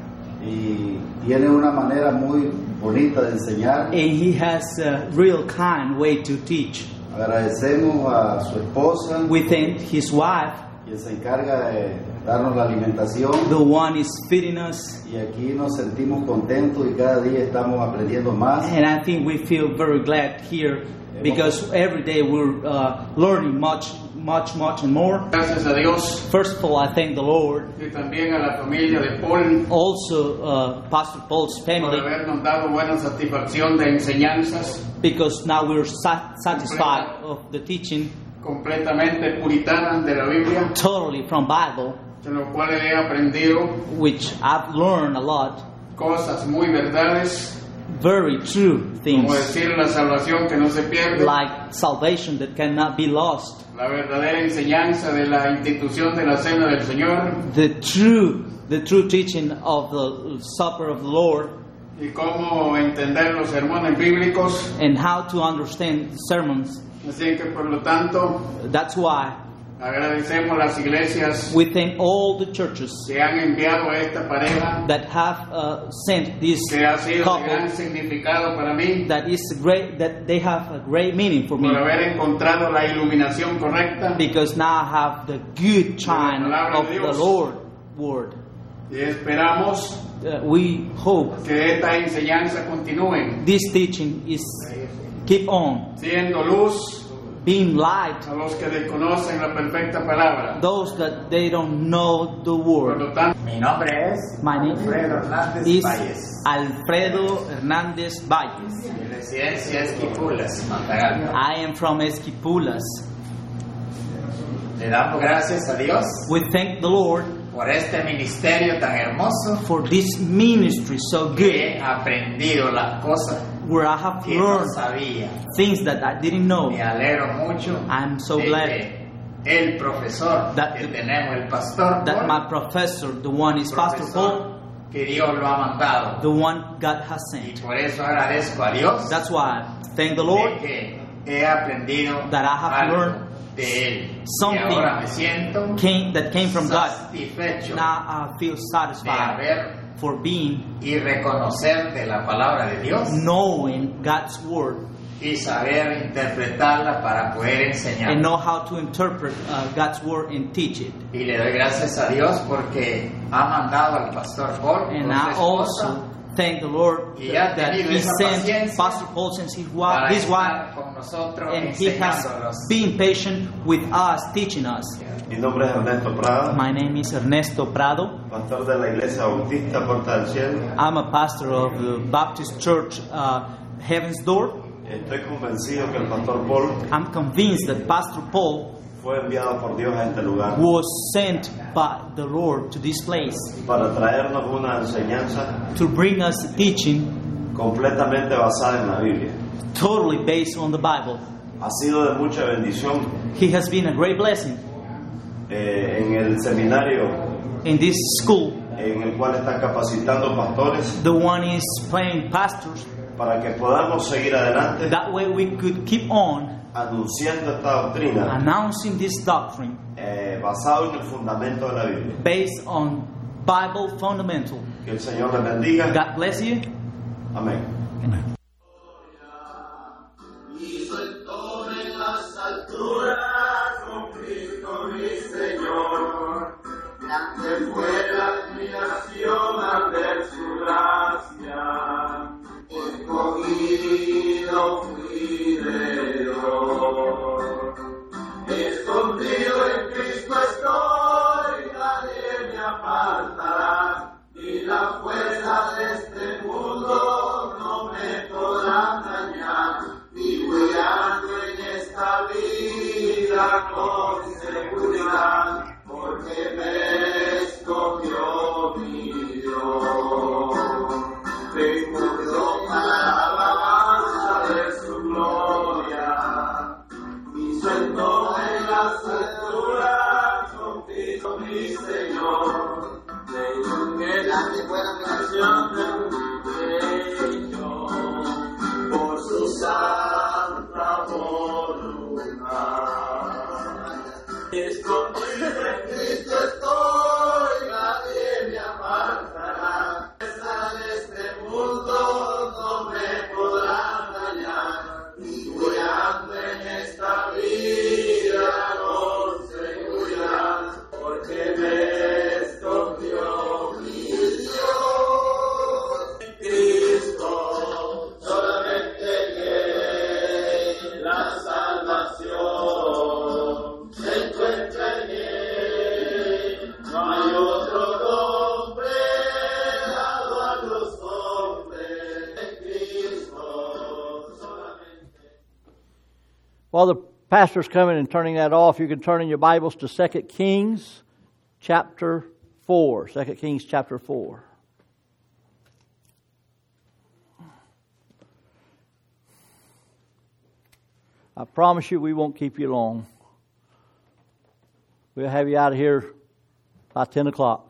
y tiene una manera muy bonita de enseñar. and he has a real kind way to teach. Agradecemos a su esposa, We thank his wife, quien se encarga de darnos la alimentación. the one is feeding us, Y aquí nos sentimos contentos y cada día estamos aprendiendo más. and I think we feel very glad here because every day we're learning much and more. Gracias a Dios First of all, I thank the Lord, y también a la familia de Paul also Pastor Paul's por family, habernos dado buena satisfacción de enseñanzas because now we're satisfied of the teaching completamente puritanas de la Biblia, totally from Bible, de lo cual he aprendido which I've learned a lot, cosas muy verdades, very true things, como decir la salvación que no se pierde, like salvation that cannot be lost, la verdadera enseñanza de la institución de la Cena del Señor the true teaching of the Supper of the Lord, y cómo entender los sermones bíblicos. and how to understand sermons. Así que por lo tanto That's why agradecemos las iglesias we thank all the churches que han enviado a esta pareja, that have sent this que ha sido de couple, gran significado para mí, that is great, that they have a great meaning for me, por haber encontrado la iluminación correcta, because now I have the good chime of the Lord word. y esperamos We hope que esta enseñanza continúe this teaching is keep on siendo luz being light, a los que desconocen la perfecta palabra. those that they don't know the Por word. lo tanto, Mi nombre es My name Alfredo Hernández is Valles, Alfredo Hernández Valles. mi residencia es Quipulas, Matagalpa. I am from Esquipulas. Le damos gracias a Dios We thank the Lord por este ministerio tan hermoso for this ministry so que good, he aprendido las cosas where I have que no learned sabía. things that I didn't know. Me alegro mucho I'm so de glad que el profesor that- que tenemos, el pastor that Paul, my professor, the one is Pastor Paul, que Dios lo ha mandado. the one God has Y sent. por eso agradezco a Dios That's why I thank the de Lord que he aprendido that I have algo learned de Él. Y something ahora me siento that came from God. satisfecho Now I feel de satisfied haber for being, y reconocer de la palabra de Dios knowing God's word y saber interpretarla para poder enseñar. and know how to interpret God's word and teach it. Y le doy gracias a Dios porque ha mandado al pastor Paul con And su I esposa also thank the Lord y ha that tenido He esa sent paciencia Pastor Paul since his para wife, estar con nosotros and he has enseñándonos. been patient with us, teaching us. Mi nombre es Ernesto Prada, My name is Ernesto Prado. pastor de la Iglesia Bautista Puerta del Cielo. I'm a pastor of the Baptist Church Heaven's Door. Estoy convencido que el pastor Paul I'm convinced that Pastor Paul fue enviado por Dios a este lugar was sent by the Lord to this place para traernos una enseñanza to bring us teaching completamente basada en la Biblia. totally based on the Bible. Ha sido de mucha bendición He has been a great blessing en el seminario in this school. en el cual está capacitando pastores The one is playing pastors. para que podamos seguir adelante That way we could keep on anunciando esta doctrina announcing this doctrine basado en el fundamento de la Biblia. based on Bible fundamental. Que el Señor les bendiga. God bless you. Amén. Escondido en Cristo estoy, nadie me apartará, ni la fuerza de este mundo no me podrá dañar, vivo y ando en esta vida con seguridad, porque me escogió mi Dios. Vengo yo para la alabanza de su gloria. santa voluntad. Escondido en Cristo estoy, nadie me apartará. De este mundo no me podrán dañar. Voy ando en esta vida con seguridad, porque me escogió mi Dios. En Cristo solamente que la salvación se encuentra en Él. No hay otro nombre dado a los hombres, en Cristo solamente. While the pastor's coming and turning that off, you can turn in your Bibles to 2 Kings chapter 4. 2 Kings chapter 4. I promise you we won't keep you long. We'll have you out of here by 10 o'clock.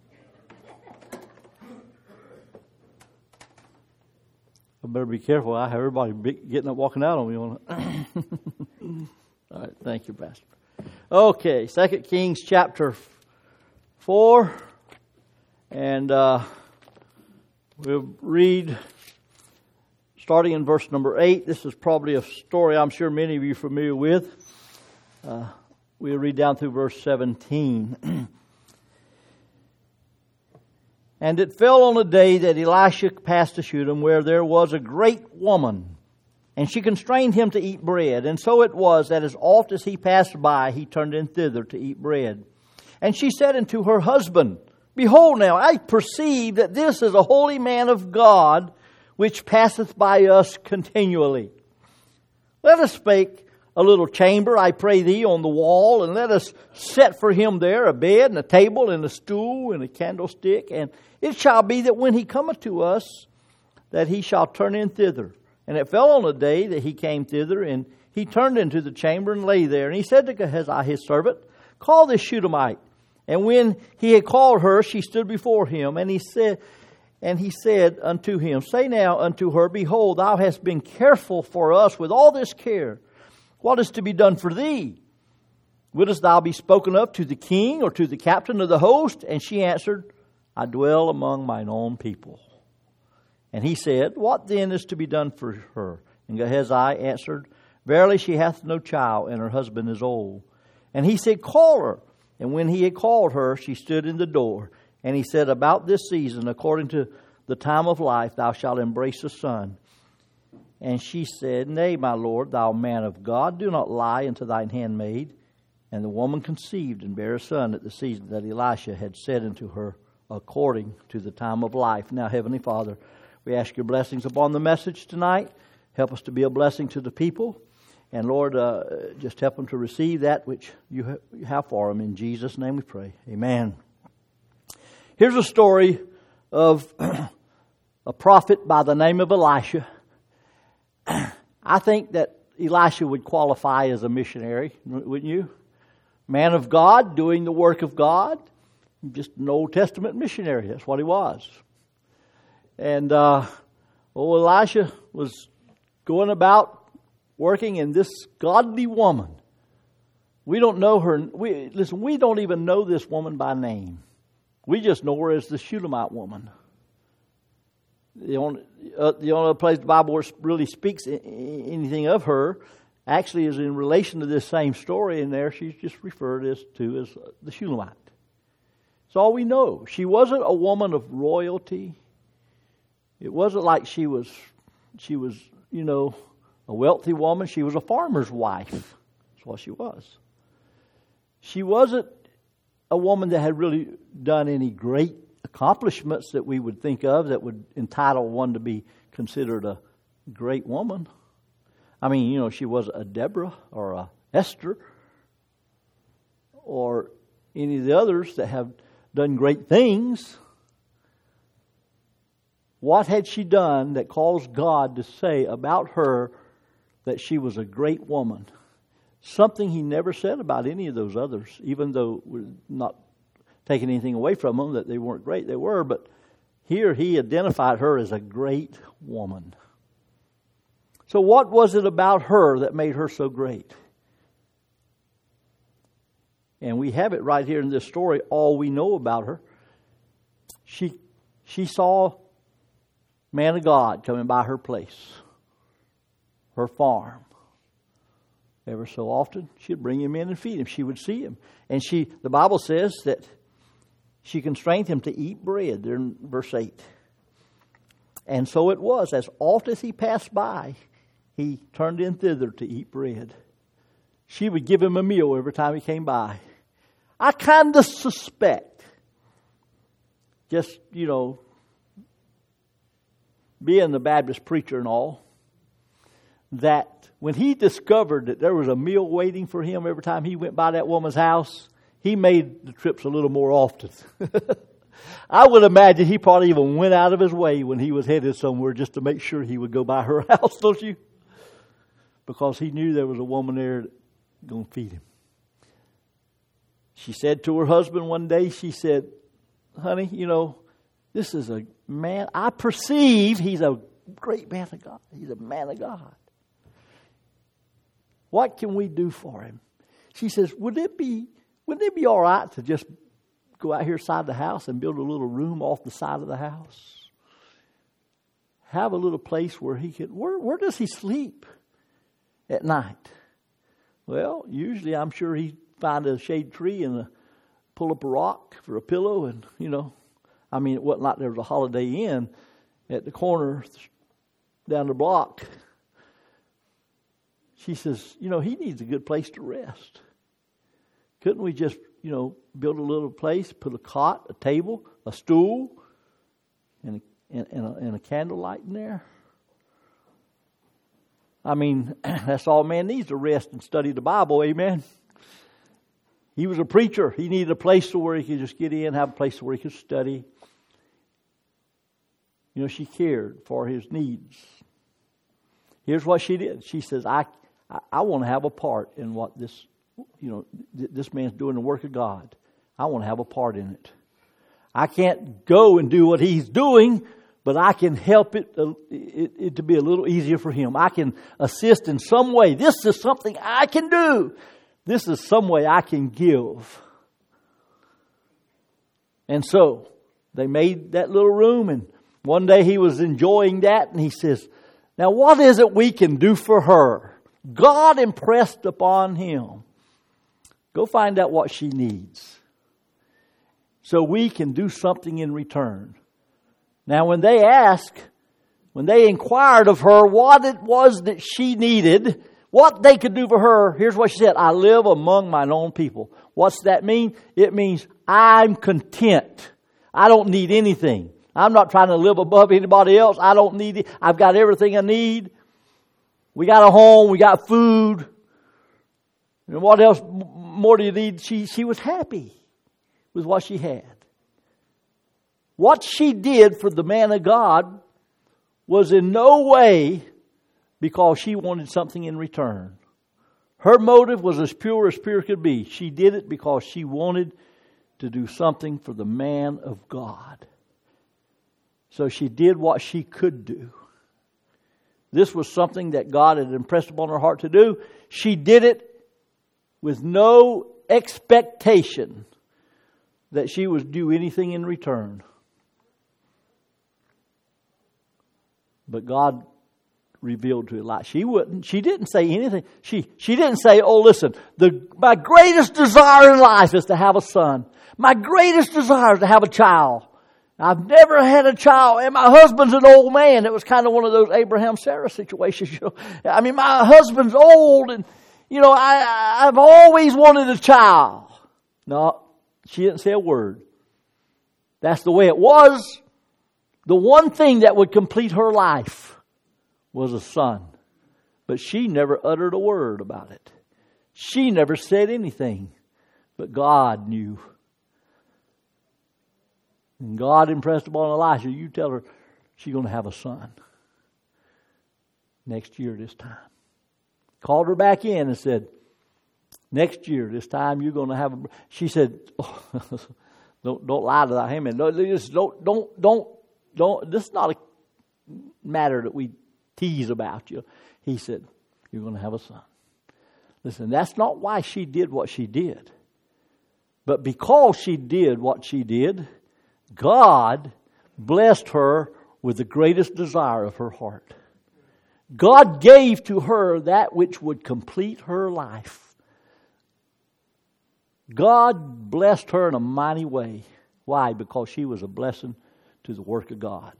I better be careful. I have everybody getting up, walking out on me. All right, thank you, Pastor. Okay, 2 Kings chapter 4. And we'll read starting in verse number 8. This is probably a story I'm sure many of you are familiar with. We'll read down through verse 17. And it fell on a day that Elisha passed to Shunem, where there was a great woman, and she constrained him to eat bread. And so it was that as oft as he passed by, he turned in thither to eat bread. And she said unto her husband, Behold now, I perceive that this is a holy man of God, which passeth by us continually. Let us make a little chamber, I pray thee, on the wall, and let us set for him there a bed, and a table, and a stool, and a candlestick. And it shall be that when he cometh to us, that he shall turn in thither. And it fell on a day that he came thither, and he turned into the chamber and lay there. And he said to Gehazi his servant, Call this Shunammite. And when he had called her, she stood before him, and he said unto him, Say now unto her, Behold, thou hast been careful for us with all this care. What is to be done for thee? Wouldest thou be spoken of to the king or to the captain of the host? And she answered, I dwell among mine own people. And he said, What then is to be done for her? And Gehazi answered, Verily she hath no child, and her husband is old. And he said, Call her. And when he had called her, she stood in the door. And he said, About this season, according to the time of life, thou shalt embrace a son. And she said, Nay, my lord, thou man of God, do not lie unto thine handmaid. And the woman conceived and bare a son at the season that Elisha had said unto her, according to the time of life. Now, Heavenly Father, we ask your blessings upon the message tonight. Help us to be a blessing to the people. And Lord, just help them to receive that which you have for them. In Jesus' name we pray. Amen. Here's a story of a prophet by the name of Elisha. I think that Elisha would qualify as a missionary, wouldn't you? Man of God, doing the work of God. Just an Old Testament missionary. That's what he was. And Elisha was going about working, in this godly woman. We don't know her. We don't even know this woman by name. We just know her as the Shunammite woman. The only place the Bible really speaks anything of her actually is in relation to this same story, and there she's just referred to as the Shunammite. It's all we know. She wasn't a woman of royalty. It wasn't like she was, a wealthy woman. She was a farmer's wife. That's what she was. She wasn't a woman that had really done any great accomplishments that we would think of that would entitle one to be considered a great woman. I mean, she was a Deborah or a Esther or any of the others that have done great things. What had she done that caused God to say about her that she was a great woman? Something he never said about any of those others, even though we're not taking anything away from them, that they weren't great. They were, but here he identified her as a great woman. So what was it about her that made her so great? And we have it right here in this story, all we know about her. She saw man of God coming by her place, her farm. Ever so often, she'd bring him in and feed him. She would see him. And the Bible says that she constrained him to eat bread, there in verse 8. And so it was, as oft as he passed by, he turned in thither to eat bread. She would give him a meal every time he came by. I kind of suspect, just, being the Baptist preacher and all, that when he discovered that there was a meal waiting for him every time he went by that woman's house, he made the trips a little more often. I would imagine he probably even went out of his way when he was headed somewhere just to make sure he would go by her house, don't you? Because he knew there was a woman there going to feed him. She said to her husband one day, she said, honey, this is a man, I perceive he's a great man of God. He's a man of God. What can we do for him? She says, wouldn't it be all right to just go out here side the house and build a little room off the side of the house? Have a little place where he could, where does he sleep at night? Well, usually I'm sure he'd find a shade tree and pull up a rock for a pillow and, it wasn't like there was a Holiday Inn at the corner down the block. She says, he needs a good place to rest. Couldn't we just, build a little place, put a cot, a table, a stool, and a candlelight in there? That's all man needs, to rest and study the Bible, amen? He was a preacher. He needed a place where he could just get in, have a place where he could study. She cared for his needs. Here's what she did. She says, I want to have a part in what this, this man's doing the work of God. I want to have a part in it. I can't go and do what he's doing, but I can help it to be a little easier for him. I can assist in some way. This is something I can do. This is some way I can give. And so they made that little room, and one day he was enjoying that, and he says, now what is it we can do for her? God impressed upon him. Go find out what she needs, so we can do something in return. Now when they inquired of her what it was that she needed, what they could do for her, here's what she said: I live among mine own people. What's that mean? It means I'm content. I don't need anything. I'm not trying to live above anybody else. I don't need it. I've got everything I need. We got a home. We got food. And what else more do you need? She was happy with what she had. What she did for the man of God was in no way because she wanted something in return. Her motive was as pure could be. She did it because she wanted to do something for the man of God. So she did what she could do. This was something that God had impressed upon her heart to do. She did it with no expectation that she would do anything in return. But God revealed to Elisha. She didn't say anything. She didn't say, oh, listen, my greatest desire in life is to have a son. My greatest desire is to have a child. I've never had a child, and my husband's an old man. It was kind of one of those Abraham-Sarah situations. My husband's old, and I've always wanted a child. No, she didn't say a word. That's the way it was. The one thing that would complete her life was a son. But she never uttered a word about it. She never said anything. But God knew. And God impressed upon Elisha, you tell her she's going to have a son next year this time. Called her back in and said, next year this time you're going to have a... She said, oh, don't lie to that. Amen. Don't. This is not a matter that we tease about you. He said, you're going to have a son. Listen, that's not why she did what she did. But because she did what she did, God blessed her with the greatest desire of her heart. God gave to her that which would complete her life. God blessed her in a mighty way. Why? Because she was a blessing to the work of God.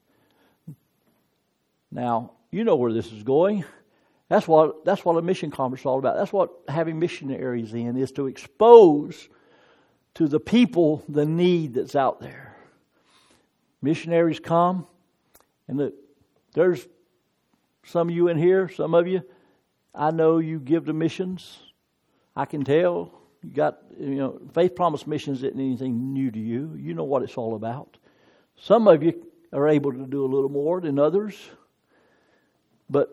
Now, you know where this is going. That's what a mission conference is all about. That's what having missionaries in is, to expose to the people the need that's out there. Missionaries come, and look, there's some of you in here, some of you, I know you give to missions. I can tell. You got, Faith Promise Missions isn't anything new to you. You know what it's all about. Some of you are able to do a little more than others. But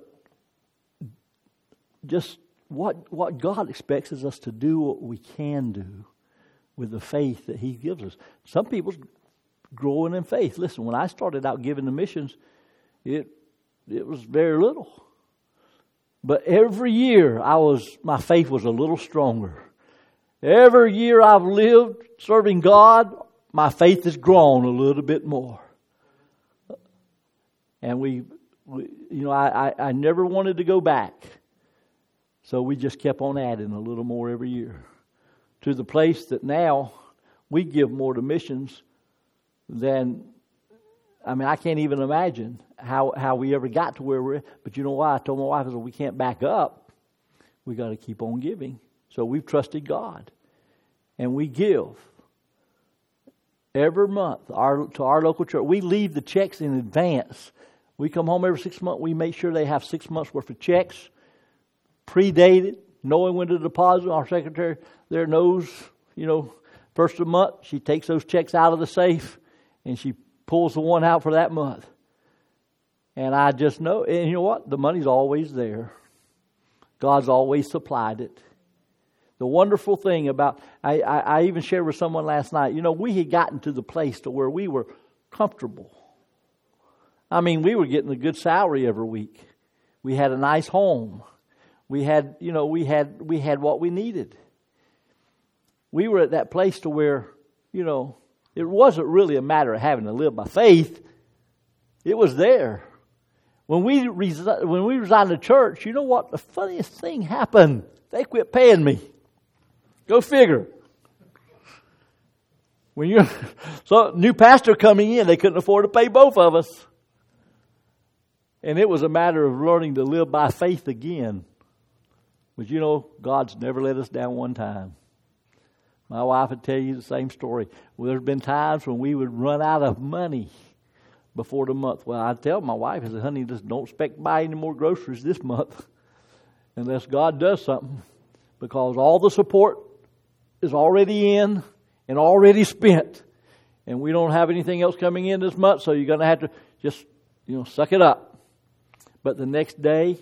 just what God expects is us to do what we can do with the faith that He gives us. Some people's growing in faith. Listen, when I started out giving to missions, it was very little. But every year my faith was a little stronger. Every year I've lived serving God, my faith has grown a little bit more. And I never wanted to go back. So we just kept on adding a little more every year. To the place that now we give more to missions than, I can't even imagine how we ever got to where we're at. But you know why? I told my wife, I said, we can't back up. We got to keep on giving. So we've trusted God. And we give every month to our local church. We leave the checks in advance. We come home every 6 months. We make sure they have 6 months worth of checks, predated, knowing when to deposit. Our secretary there knows, first of the month, she takes those checks out of the safe and she pulls the one out for that month. And I just know, and you know what? The money's always there. God's always supplied it. The wonderful thing about, I even shared with someone last night, we had gotten to the place to where we were comfortable. We were getting a good salary every week. We had a nice home. We had what we needed. We were at that place to where, it wasn't really a matter of having to live by faith. It was there. When we resigned the church, you know what? The funniest thing happened. They quit paying me. Go figure. So new pastor coming in, they couldn't afford to pay both of us. And it was a matter of learning to live by faith again. But God's never let us down one time. My wife would tell you the same story. Well, there's been times when we would run out of money before the month. Well, I'd tell my wife, I said, honey, just don't expect to buy any more groceries this month unless God does something. Because all the support is already in and already spent. And we don't have anything else coming in this month, so you're going to have to just, suck it up. But the next day,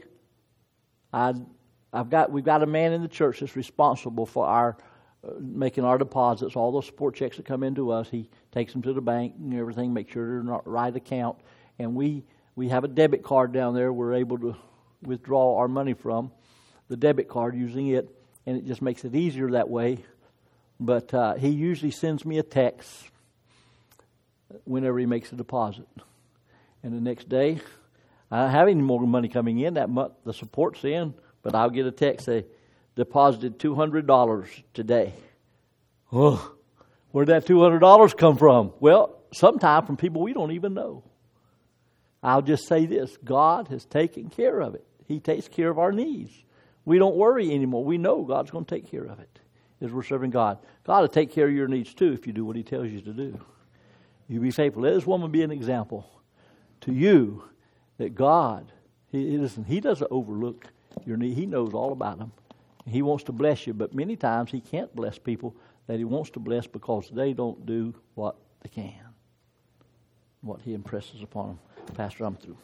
we've got a man in the church that's responsible for our making our deposits. All those support checks that come into us, he takes them to the bank and everything, make sure they're in the right account. And we have a debit card down there we're able to withdraw our money from, the debit card, using it, and it just makes it easier that way. But he usually sends me a text whenever he makes a deposit. And the next day, I don't have any more money coming in that month. The support's in, but I'll get a text say, deposited $200 today. Oh, where'd that $200 come from? Well, sometimes from people we don't even know. I'll just say this, God has taken care of it. He takes care of our needs. We don't worry anymore. We know God's going to take care of it as we're serving God. God will take care of your needs too if you do what He tells you to do. You be faithful. Let this woman be an example to you that God, He doesn't overlook your need. He knows all about them. He wants to bless you, but many times He can't bless people that He wants to bless because they don't do what they can, what He impresses upon them. Pastor, I'm through.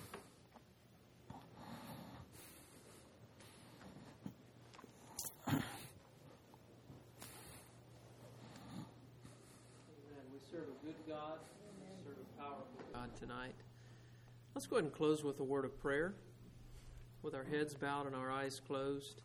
God tonight. Let's go ahead and close with a word of prayer. with our heads bowed and our eyes closed.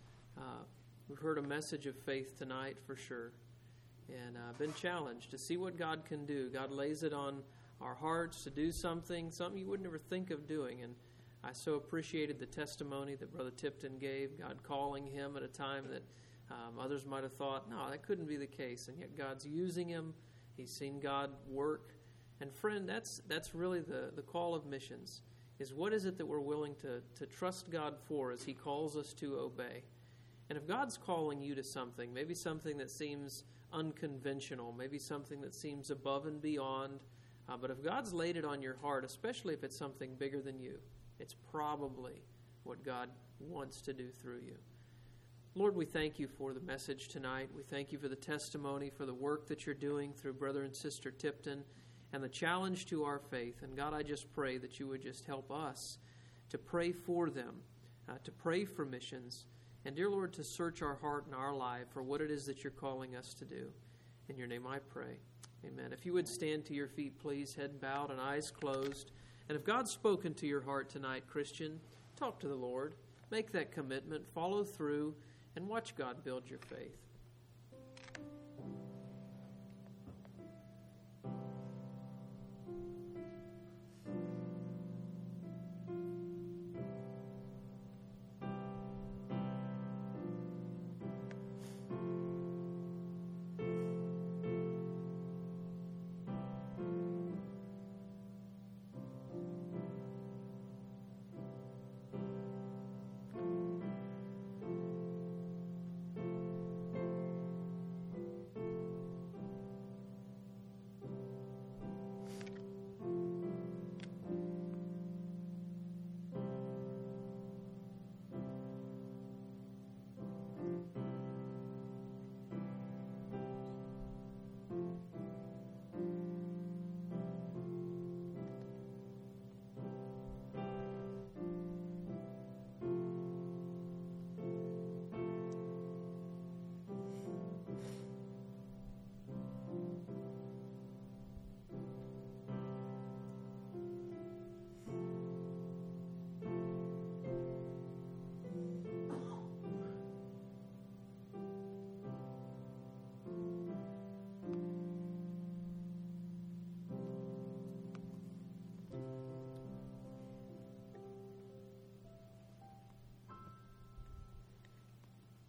We've heard a message of faith tonight for sure, and been challenged to see what God can do. God lays it on our hearts to do something you would never think of doing. And I so appreciated the testimony that Brother Tipton gave, God calling him at a time that others might have thought, no, that couldn't be the case. And yet God's using him. He's seen God work. And friend, that's really the call of missions, is what is it that we're willing to trust God for as He calls us to obey. And if God's calling you to something, maybe something that seems unconventional, maybe something that seems above and beyond, but if God's laid it on your heart, especially if it's something bigger than you, it's probably what God wants to do through you. Lord, we thank you for the message tonight. We thank you for the testimony, for the work that you're doing through Brother and Sister Tipton, and the challenge to our faith. And God, I just pray that you would just help us to pray for them, to pray for missions, and dear Lord, to search our heart and our life for what it is that you're calling us to do. In your name I pray. Amen. If you would stand to your feet, please, head bowed and eyes closed. And if God's spoken to your heart tonight, Christian, talk to the Lord. Make that commitment, follow through, and watch God build your faith.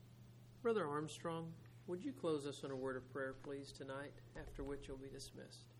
Brother Armstrong, would you close us in a word of prayer, please, tonight, after which you'll be dismissed?